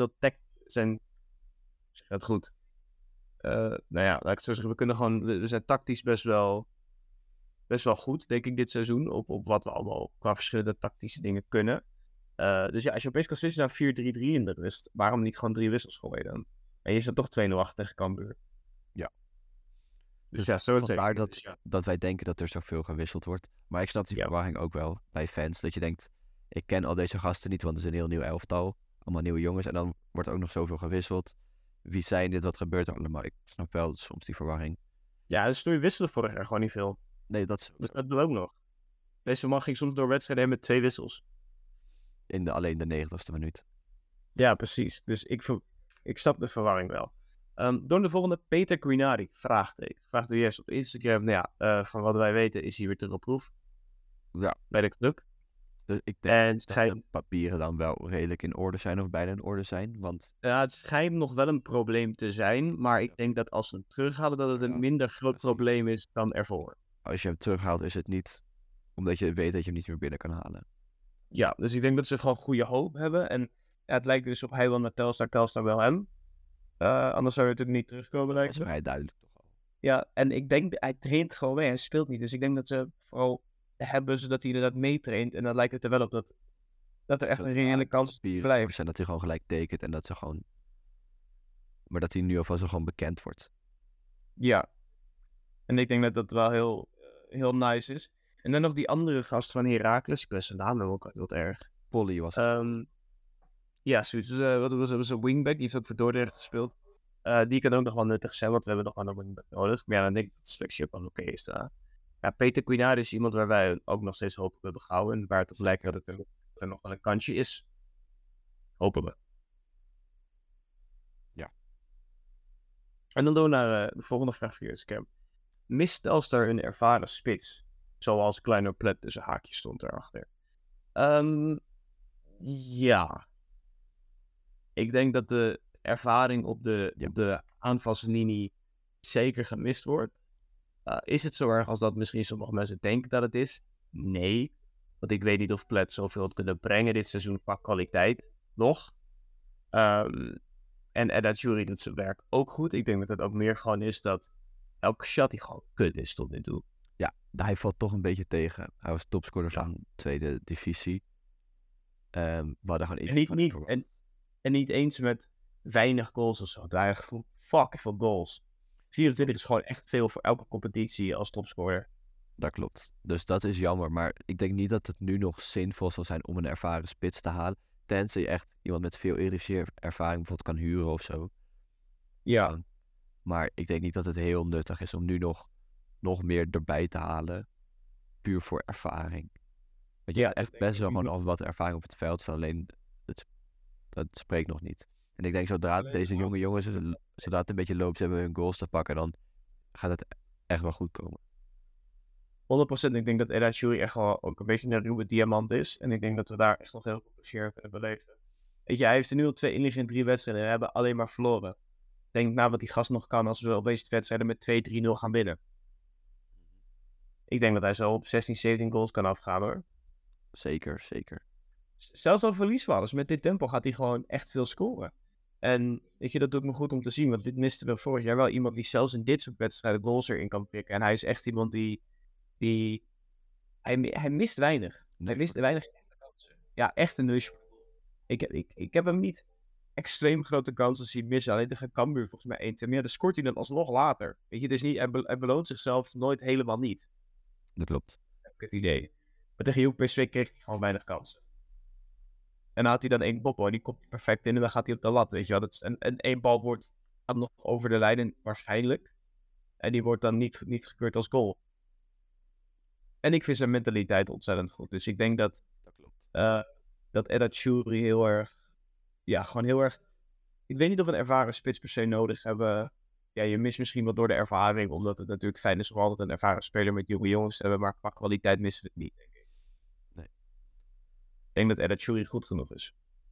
zeg dat goed? Nou ja, laat ik het zo zeggen. We zijn tactisch best wel goed, denk ik, dit seizoen. Op wat we allemaal qua verschillende tactische dingen kunnen. Dus ja, als je opeens kan switchen naar 4-3-3 in de rust, waarom niet gewoon 3 wissels gooien dan? En je staat toch 2-0 achter tegen Cambuur. Ja. Dus ja, zo vandaar dat wij denken dat er zoveel gewisseld wordt. Maar ik snap die verwarring ook wel bij fans. Dat je denkt, ik ken al deze gasten niet, want het is een heel nieuw elftal. Allemaal nieuwe jongens. En dan wordt ook nog zoveel gewisseld. Wie zijn dit? Wat gebeurt er allemaal? Ik snap wel soms die verwarring. Ja, dus toen wisselen vorig jaar gewoon niet veel. Nee, dat dus dat doen we ook nog. Deze man ging soms door wedstrijden heen met 2 wissels. Alleen de 90ste minuut. Ja, precies. Dus ik snap de verwarring wel. Door de volgende, Peter Guinari, vraagteken. Vraagt u eerst op Instagram. Nou ja, van wat wij weten is hij weer terug op proef. Ja. Bij de club. Dus ik denk dat de papieren dan wel redelijk in orde zijn of bijna in orde zijn. Want... Ja, het schijnt nog wel een probleem te zijn. Maar ik denk dat als ze hem terughalen, dat het een minder groot probleem is dan ervoor. Als je hem terughaalt, is het niet omdat je weet dat je hem niet meer binnen kan halen. Ja, dus ik denk dat ze gewoon goede hoop hebben. En ja, het lijkt dus op hij wil naar Telstar wel hem. Anders zou je natuurlijk niet terugkomen, lijkt me. Dat is vrij duidelijk toch al. Ja, en ik denk, hij traint gewoon mee, hij speelt niet. Dus ik denk dat ze vooral hebben zodat hij inderdaad meetraint. En dan lijkt het er wel op dat er echt een reële kans blijft. Zijn dat hij gewoon gelijk tekent en dat ze gewoon... Maar dat hij nu alvast gewoon bekend wordt. Ja. En ik denk dat dat wel heel nice is. En dan nog die andere gast van Heracles. Ik ben zijn naam ook heel erg. Polly was het. Ja, zoiets. Wat was een wingback. Die heeft ook voor Dordrecht gespeeld. Die kan ook nog wel nuttig zijn, want we hebben nog wel een wingback nodig. Maar ja, dan denk ik dat de selectie ook wel oké is daar. Ja, Peter Guinari is iemand waar wij ook nog steeds hoop op hebben gehouden. En waar het op lijkt dat er nog wel een kansje is. Hopen we. Ja. En dan door we naar de volgende vraag via Instagram. Mist Telstar een ervaren spits? Zoals Kleiner Plet tussen haakjes stond daarachter. Ja. Ik denk dat de ervaring op de aanvalslinie zeker gemist wordt. Is het zo erg als dat misschien sommige mensen denken dat het is? Nee. Want ik weet niet of Plet zoveel had kunnen brengen dit seizoen qua kwaliteit. Nog. En Edda Jury doet zijn werk ook goed. Ik denk dat het ook meer gewoon is dat elke shot die gewoon kut is tot nu toe. Ja, hij valt toch een beetje tegen. Hij was topscorer van tweede divisie. We hadden gewoon iets van verwacht. En niet eens met weinig goals of zo. Het waren gewoon fucking veel goals. 24 is gewoon echt veel voor elke competitie als topscorer. Dat klopt. Dus dat is jammer. Maar ik denk niet dat het nu nog zinvol zal zijn om een ervaren spits te halen. Tenzij je echt iemand met veel ervaring bijvoorbeeld kan huren of zo. Ja. Maar ik denk niet dat het heel nuttig is om nu nog meer erbij te halen. Puur voor ervaring. Want je hebt echt best wel gewoon al wat ervaring op het veld staan. Alleen dat spreekt nog niet. En ik denk zodra deze jonge jongens, zodra het een beetje loopt, ze hebben hun goals te pakken, dan gaat het echt wel goed komen. 100%. Ik denk dat Eda Shuri echt wel ook een beetje een ruwe diamant is. En ik denk dat we daar echt nog heel veel plezier hebben beleefd. Weet je, hij heeft er nu al 2 inliggen in 3 wedstrijden. En we hebben alleen maar verloren. Denk na wat die gast nog kan als we op deze wedstrijden met 2-3-0 gaan winnen. Ik denk dat hij zo op 16, 17 goals kan afgaan hoor. Zeker, zeker. Zelfs al verlieswaardes, met dit tempo gaat hij gewoon echt veel scoren. En weet je, dat doet me goed om te zien. Want dit misten we vorig jaar wel. Iemand die zelfs in dit soort wedstrijden goals erin kan prikken. En hij is echt iemand die hij mist weinig. Hij mist weinig echte kansen. Ja, echt een neusje. Ik heb hem niet extreem grote kansen zien missen. Alleen tegen Cambuur volgens mij 1-2. Maar ja, dan scoort hij dan alsnog later. Weet je, dus niet, hij beloont zichzelf nooit helemaal niet. Dat klopt. Heb ik het idee. Maar tegen Jong PSV kreeg hij gewoon weinig kansen. En dan had hij dan 1 bal en die komt hij perfect in en dan gaat hij op de lat, weet je wel. En 1 bal gaat nog over de lijn waarschijnlijk. En die wordt dan niet gekeurd als goal. En ik vind zijn mentaliteit ontzettend goed. Dus ik denk dat Eda Shuri heel erg... Ja, gewoon heel erg... Ik weet niet of we een ervaren spits per se nodig hebben. Ja, je mist misschien wat door de ervaring. Omdat het natuurlijk fijn is om altijd een ervaren speler met jonge jongens te hebben. Maar qua kwaliteit missen we het niet, denk ik. Nee. Ik denk dat Eda Shuri goed genoeg is.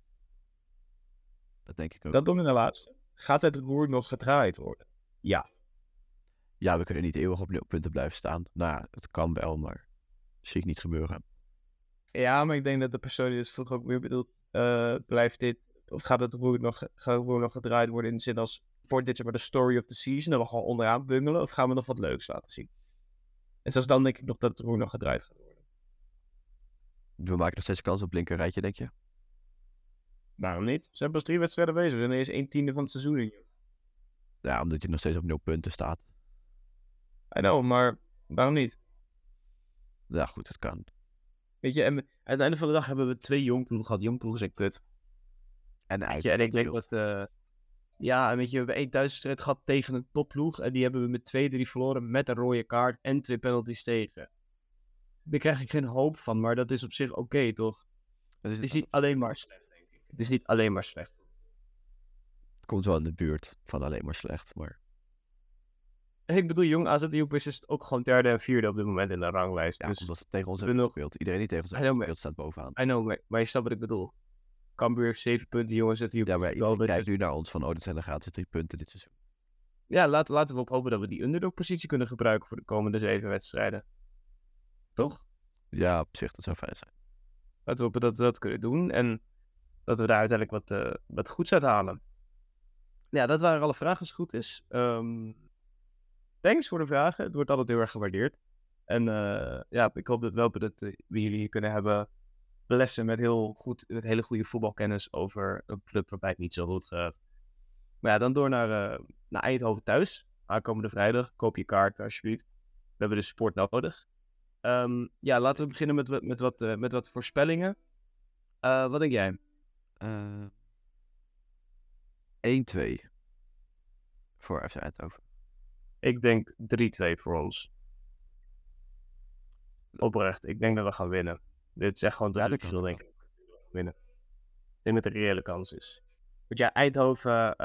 Dat denk ik ook. Dat doen we in de laatste. Gaat het roer nog gedraaid worden? Ja. Ja, we kunnen niet eeuwig op 0 punten blijven staan. Nou ja, het kan wel, maar zie ik niet gebeuren. Ja, maar ik denk dat de persoon die het vroeger ook weer bedoelt, blijft dit, of gaat het roer nog gedraaid worden in de zin als, voor dit zeg maar de story of the season, dat we gewoon onderaan bungelen, of gaan we nog wat leuks laten zien? En zelfs dan denk ik nog dat het roer nog gedraaid gaat worden. We maken nog steeds kans op linkerrijtje, denk je? Waarom niet? Ze zijn pas 3 wedstrijden bezig, we zijn eerst 1/10 van het seizoen in. Ja, omdat je nog steeds op 0 punten staat. I know, maar waarom niet? Ja, goed, het kan. Weet je, en aan het einde van de dag hebben we 2 jongploegen gehad. Jongploegen zijn kut. En En ik denk dat... ja, en weet je, we hebben 1 thuisstrijd gehad tegen een topploeg. En die hebben we met 2-3 verloren met een rode kaart en 2 penalties tegen. Daar krijg ik geen hoop van, maar dat is op zich oké, toch? Het is niet alleen maar slecht, denk ik. Het is niet alleen maar slecht. Het komt wel in de buurt van alleen maar slecht, maar... Ik bedoel, Jong AZ Jong is ook gewoon 3e en 4e op dit moment in de ranglijst. Ja, dus omdat ze tegen ons hebben gespeeld. Iedereen die tegen ons heeft gespeeld staat bovenaan. I know, maar je snapt wat ik bedoel. Cambuur heeft 7 punten, jongens. Ja, maar iedereen kijkt nu naar ons van, dit zijn de gratis 3 punten dit seizoen. Ja, laten we op hopen dat we die underdog-positie kunnen gebruiken voor de komende 7 wedstrijden. Toch? Ja, op zich, dat zou fijn zijn. Laten we hopen dat we dat kunnen doen en dat we daar uiteindelijk wat goeds uit halen. Ja, dat waren alle vragen als het goed is. Thanks voor de vragen. Het wordt altijd heel erg gewaardeerd. En ja, ik hoop dat we jullie hier kunnen hebben lessen met hele goede voetbalkennis over een club waarbij het niet zo goed gaat. Maar ja, dan door naar Eindhoven thuis. Aankomende vrijdag. Koop je kaart alsjeblieft. We hebben de sport nodig. Ja, laten we beginnen met wat voorspellingen. Wat denk jij? 1-2 voor FC Eindhoven. Ik denk 3-2 voor ons. Oprecht, ik denk dat we gaan winnen. Dit is echt gewoon de verschil, denk ik. Winnen. Ik denk dat er een reële kans is. Want ja, Eindhoven...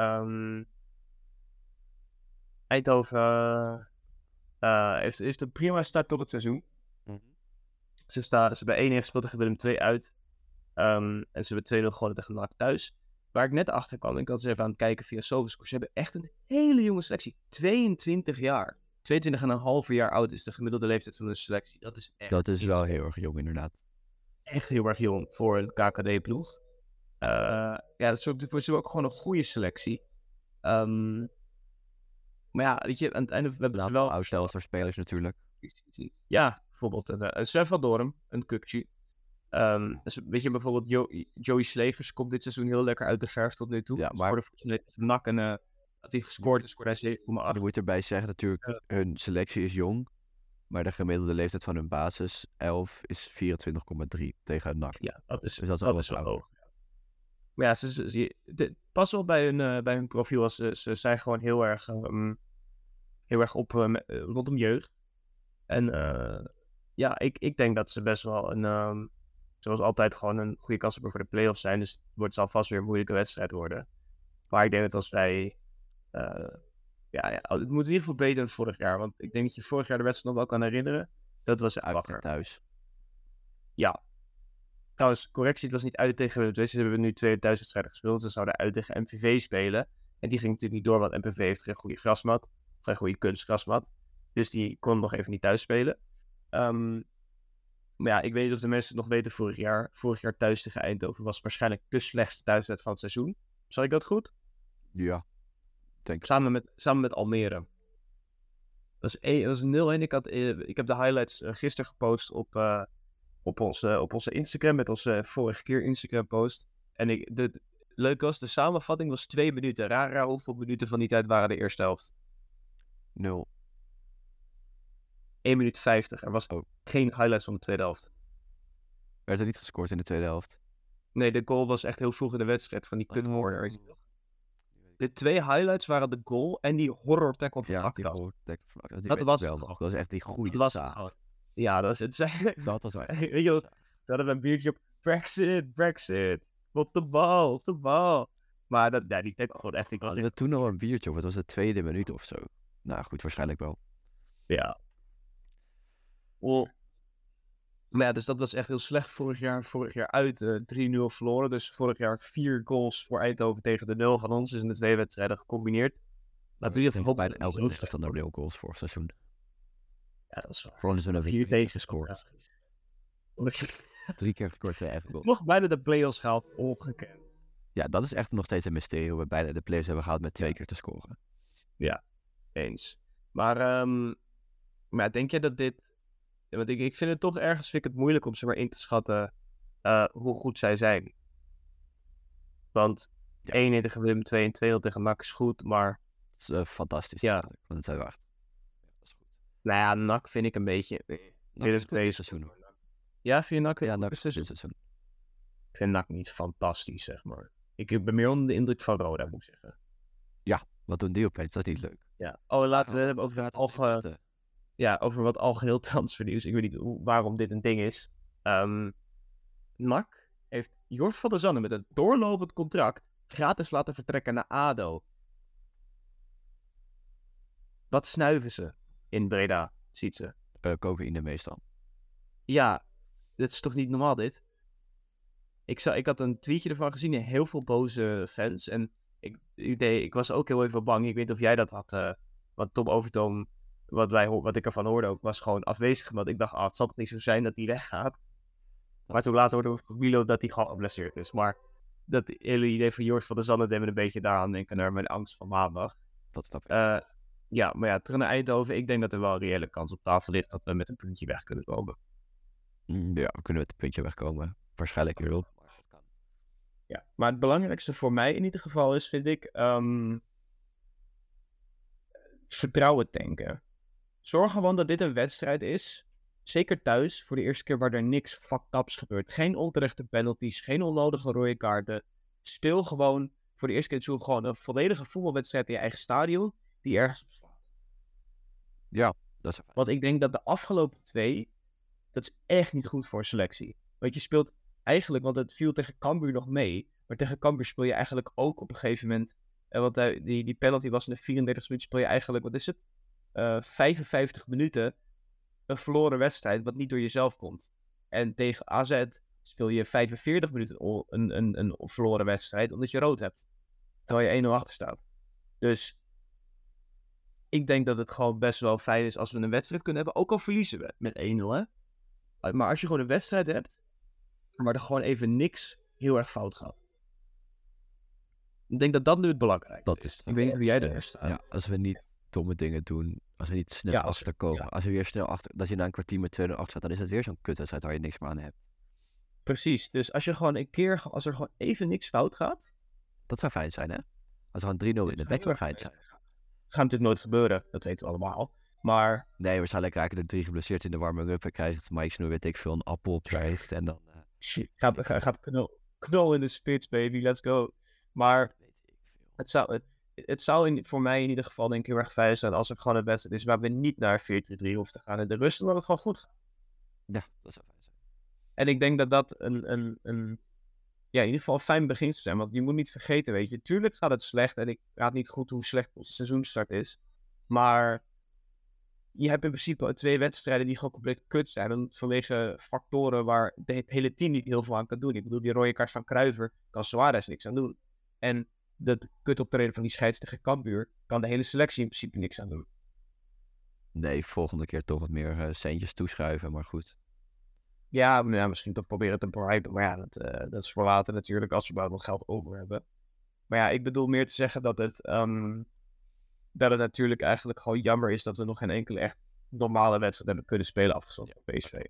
heeft een prima start tot het seizoen. Mm-hmm. Ze hebben 1-1 gespeeld tegen Willem 2 uit. En ze hebben 2-0 gewonnen tegen NAC thuis. Waar ik net achter kwam, ik had eens even aan het kijken via SofaScore. Ze hebben echt een hele jonge selectie. 22 jaar. 22,5 jaar oud is de gemiddelde leeftijd van een selectie. Dat is wel heel erg jong, inderdaad. Echt heel erg jong voor een KKD-ploeg. Ja, dat is ook ook gewoon een goede selectie. Maar ja, weet je, aan het einde we Een hebben ze aantal wel... oud-Telstar-spelers natuurlijk. Ja, bijvoorbeeld een Sven van Doorn, een Kukçu. Dus weet je, bijvoorbeeld Joey Slegers komt dit seizoen heel lekker uit de verf tot nu toe. Ja, Ze maar scoorde volgens mij tegen NAC en had hij gescoord en scoorde hij 7,8. je moet erbij zeggen natuurlijk, hun selectie is jong. Maar de gemiddelde leeftijd van hun basis 11 is 24,3 tegen NAC. Ja, dat is, Dus dat is dat al is wel wat hoog. Maar ja, pas wel bij hun profiel. Ze zijn gewoon heel erg op rondom jeugd. En ja, ik denk dat ze best wel zoals altijd gewoon een goede kans hebben voor de play-offs zijn. Dus het zal vast weer een moeilijke wedstrijd worden. Maar ik denk dat als wij... ja, het moet in ieder geval beter dan vorig jaar. Want ik denk dat je vorig jaar de wedstrijd nog wel kan herinneren. Dat was uit wakker. en thuis. Ja. Trouwens, correctie, het was niet uit tegen Willem II. Ze hebben nu 2 thuiswedstrijden gespeeld. Ze zouden uit tegen MVV spelen. En die ging natuurlijk niet door, want MVV heeft geen goede grasmat. Of geen goede kunstgrasmat. Dus die kon nog even niet thuis spelen. Maar ja, ik weet niet of de mensen het nog weten vorig jaar. Vorig jaar thuis tegen Eindhoven was waarschijnlijk de slechtste thuiswedstrijd van het seizoen. Zag ik dat goed? Ja, denk ik. Samen met Almere. Dat is 0-1. Ik heb de highlights gisteren gepost op onze Instagram. Met onze vorige keer Instagram post. En leuk was, de samenvatting was 2 minuten. Raar hoeveel minuten van die tijd waren de eerste helft. 0. 1 minuut 50. Er was geen highlights van de tweede helft. Werd er niet gescoord in de tweede helft? Nee, de goal was echt heel vroeg in de wedstrijd van die kut corner. Weet je nog? De 2 highlights waren de goal en die horror tackle van Aktas. Die horror tackle van Aktas. Dat was wel het nog. nog. Dat was echt die goede Dat was zaag. Ja, dat is het. Dat was wel echt. Weet je wat? We hadden een biertje op. Brexit. Op de bal. Maar die tackle gewoon echt. Ik was Hadden we toen nog een biertje of het was de tweede minuut of zo? Nou goed, waarschijnlijk wel. Ja. Maar ja, dus dat was echt heel slecht vorig jaar uit 3-0 verloren. Dus vorig jaar 4 goals voor Eindhoven tegen de 0 van ons. Dus in de 2 wedstrijden gecombineerd. Laten we in ieder geval bijna elke tegenstander 0 goals vorig seizoen. Ja, dat is waar. Vooral is er een 4 tegen gescoord. 3 keer gescoord, 2 eigen goals. Nog bijna de play-offs gehaald, ongekend. Ja, dat is echt nog steeds een mysterie hoe we bijna de play-offs hebben gehaald met 2 keer te scoren. Ja, eens. Maar denk jij dat dit... Want ik vind het toch ergens vind ik het moeilijk om ze maar in te schatten hoe goed zij zijn. Want 1 tegen Willem 2 en 2 tegen NAC is goed, maar... Dat is fantastisch eigenlijk, want het zijn waard. Dat is goed. Nou ja, NAC vind ik een beetje... Willem 2 seizoen. Ja, vind je NAC Ja, NAC is dit seizoen. Ik vind NAC niet fantastisch, zeg maar. Ik ben meer onder de indruk van Roda, moet ik zeggen. Ja, wat doen die opeens? Dat is niet leuk. Ja. Laten we het hebben over wat algeheel transfernieuws. Ik weet niet waarom dit een ding is. NAC heeft Jort van der Zanne met een doorlopend contract gratis laten vertrekken naar ADO. Wat snuiven ze in Breda, ziet ze? Cocaïne meestal. Ja, dit is toch niet normaal dit? Ik had een tweetje ervan gezien en heel veel boze fans. En ik was ook heel even bang. Ik weet niet of jij dat had. Want Tom Overtoom, wat ik ervan hoorde ook, was gewoon afwezig. Want ik dacht, het zal toch niet zo zijn dat hij weggaat. Maar toen later hoorde ik van Milo dat hij gewoon geblesseerd is. Maar dat hele idee van Jort van der Zanne deed me een beetje daaraan denken naar mijn angst van maandag. Dat snap ik. Ja, maar ja, terug naar Eindhoven. Ik denk dat er wel een reële kans op tafel ligt dat we met een puntje weg kunnen komen. Ja, we kunnen met een puntje wegkomen. Waarschijnlijk weer op. Ja, maar het belangrijkste voor mij in ieder geval is, vind ik, vertrouwen tanken. Zorg gewoon dat dit een wedstrijd is, zeker thuis, voor de eerste keer waar er niks fucked ups gebeurt. Geen onterechte penalties, geen onnodige rode kaarten. Speel gewoon voor de eerste keer gewoon een volledige voetbalwedstrijd in je eigen stadion, die ergens op slaat. Ja, dat is fijn. Want ik denk dat de afgelopen 2, dat is echt niet goed voor een selectie. Want je speelt eigenlijk, want het viel tegen Cambuur nog mee. Maar tegen Cambuur speel je eigenlijk ook op een gegeven moment. Want die penalty was in de 34 minuten. Speel je eigenlijk, wat is het? 55 minuten. Een verloren wedstrijd, wat niet door jezelf komt. En tegen AZ speel je 45 minuten een verloren wedstrijd, omdat je rood hebt. Terwijl je 1-0 achter staat. Dus ik denk dat het gewoon best wel fijn is als we een wedstrijd kunnen hebben. Ook al verliezen we met 1-0, hè. Maar als je gewoon een wedstrijd hebt, maar er gewoon even niks heel erg fout gaat. Ik denk dat dat nu het belangrijkste is. Ik weet niet hoe jij erin staat. Ja, als we niet domme dingen doen. Als we niet snel Ja, achterkomen. ja, Als we weer snel achter... Als je na een kwartier met 2-0 achter staat, dan is het weer zo'n kutwedstrijd waar je niks meer aan hebt. precies. Dus als je gewoon een keer, als er gewoon even niks fout gaat, Dat zou fijn zijn, hè? Als er gewoon 3-0 in dit de zou bek heel zou erg fijn fijn zijn. zijn. Gaat natuurlijk nooit gebeuren, dat weten we allemaal. Maar Nee, waarschijnlijk raken er 3 geblesseerd in de warming-up en krijgt Mike Snoer, weet ik veel, een appel op zijn hoofd. En dan... gaat knol in de spits, baby, let's go. Maar weet ik veel. het zou voor mij in ieder geval denk ik heel erg fijn zijn als er gewoon een wedstrijd is waar we niet naar 4-3-3 hoeven te gaan in de rust, dan wordt het gewoon goed. Ja, dat zou fijn zijn. En ik denk dat dat ja, in ieder geval een fijn begin zou zijn. Want je moet niet vergeten, weet je. Tuurlijk gaat het slecht. En ik raad niet goed hoe slecht onze seizoenstart is. Maar je hebt in principe 2 wedstrijden die gewoon compleet kut zijn. En vanwege factoren waar het hele team niet heel veel aan kan doen. Ik bedoel, die rode kaart van Kluivert kan Suarez niks aan doen. En dat kut optreden van die scheids tegen Cambuur kan de hele selectie in principe niks aan doen. Nee, volgende keer toch wat meer centjes toeschuiven, maar goed. Ja, misschien toch proberen te briben. Maar ja, dat is voor later natuurlijk als we wel nog geld over hebben. Maar ja, ik bedoel meer te zeggen dat het natuurlijk eigenlijk gewoon jammer is dat we nog geen enkele echt normale wedstrijd hebben kunnen spelen afgezond van PSV.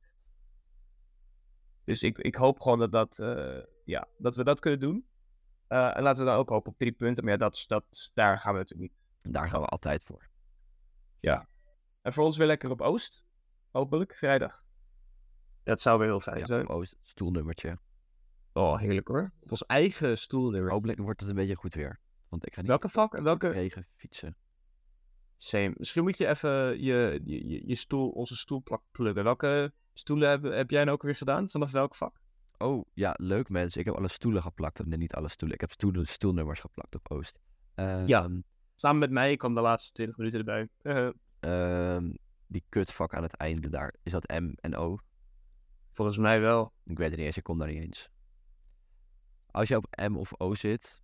Dus ik hoop gewoon dat we dat kunnen doen. En laten we dan ook hopen op 3 punten. Maar ja, daar gaan we natuurlijk niet. Daar gaan we altijd voor. Ja. En voor ons weer lekker op Oost. Hopelijk, vrijdag. Dat zou weer heel fijn Ja, zijn. op Oost, stoelnummertje. Oh, heerlijk hoor. Op ons eigen stoelnummer. Hopelijk wordt het een beetje goed weer. Want ik ga niet Welke vak en welke... regen fietsen. Same. Misschien moet je even je stoel, onze stoelplak pluggen. Welke stoelen heb jij nou ook weer gedaan? Vanaf welk vak? Oh, ja, leuk mensen. Ik heb alle stoelen geplakt. Nee, niet alle stoelen. Ik heb stoelnummers geplakt op Oost. Ja. Samen met mij, ik kwam de laatste 20 minuten erbij. Die kutvak aan het einde daar. Is dat M en O? Volgens mij wel. Ik weet het niet eens. Ik kom daar niet eens. Als je op M of O zit...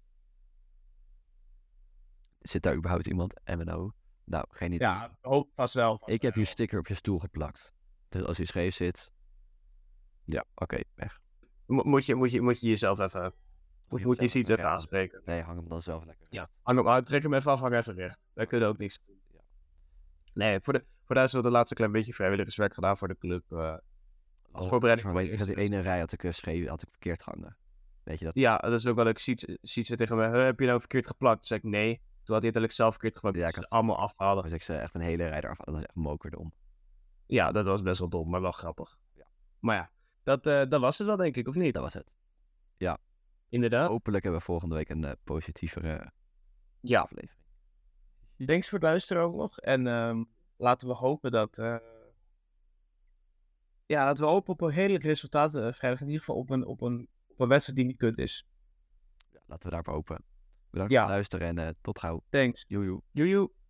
Zit daar überhaupt iemand? M en O? Nou, geen idee. Ja, hoop vast wel. Ik heb hier sticker op je stoel geplakt. Dus als je scheef zit... Ja, oké, weg. Moet je jezelf even... Moet je iets even aanspreken. Nee, hang hem dan zelf lekker. Ja, trek hem even af, hang even recht. Wij kunnen ook niks doen. Ja. Nee, voor de rest hebben we de laatste klein beetje vrijwilligerswerk gedaan voor de club. Als voorbereiding. Ik had die ene rij had ik verkeerd gehangen. Weet je dat? Ja, dat is ook wel. Ik ziet ze tegen me. Heb je nou verkeerd geplakt? Toen zei ik nee. Toen had hij uiteindelijk zelf verkeerd geplakt. Ja, Dus ze allemaal afhalen. Dus ik zei echt een hele rij eraf. Dat was echt mokerdom. Ja, dat was best wel dom, maar wel grappig. Ja. Maar ja, dat was het wel, denk ik, of niet? Dat was het. Inderdaad. Hopelijk hebben we volgende week een positievere Ja. aflevering. Thanks voor het luisteren ook nog. En laten we hopen dat... laten we hopen op een redelijk resultaat vrijdag. In ieder geval op een wedstrijd die niet kut is. Ja, laten we daarvoor hopen. Bedankt voor het luisteren en tot gauw. Thanks. Joejoe. Joejoe.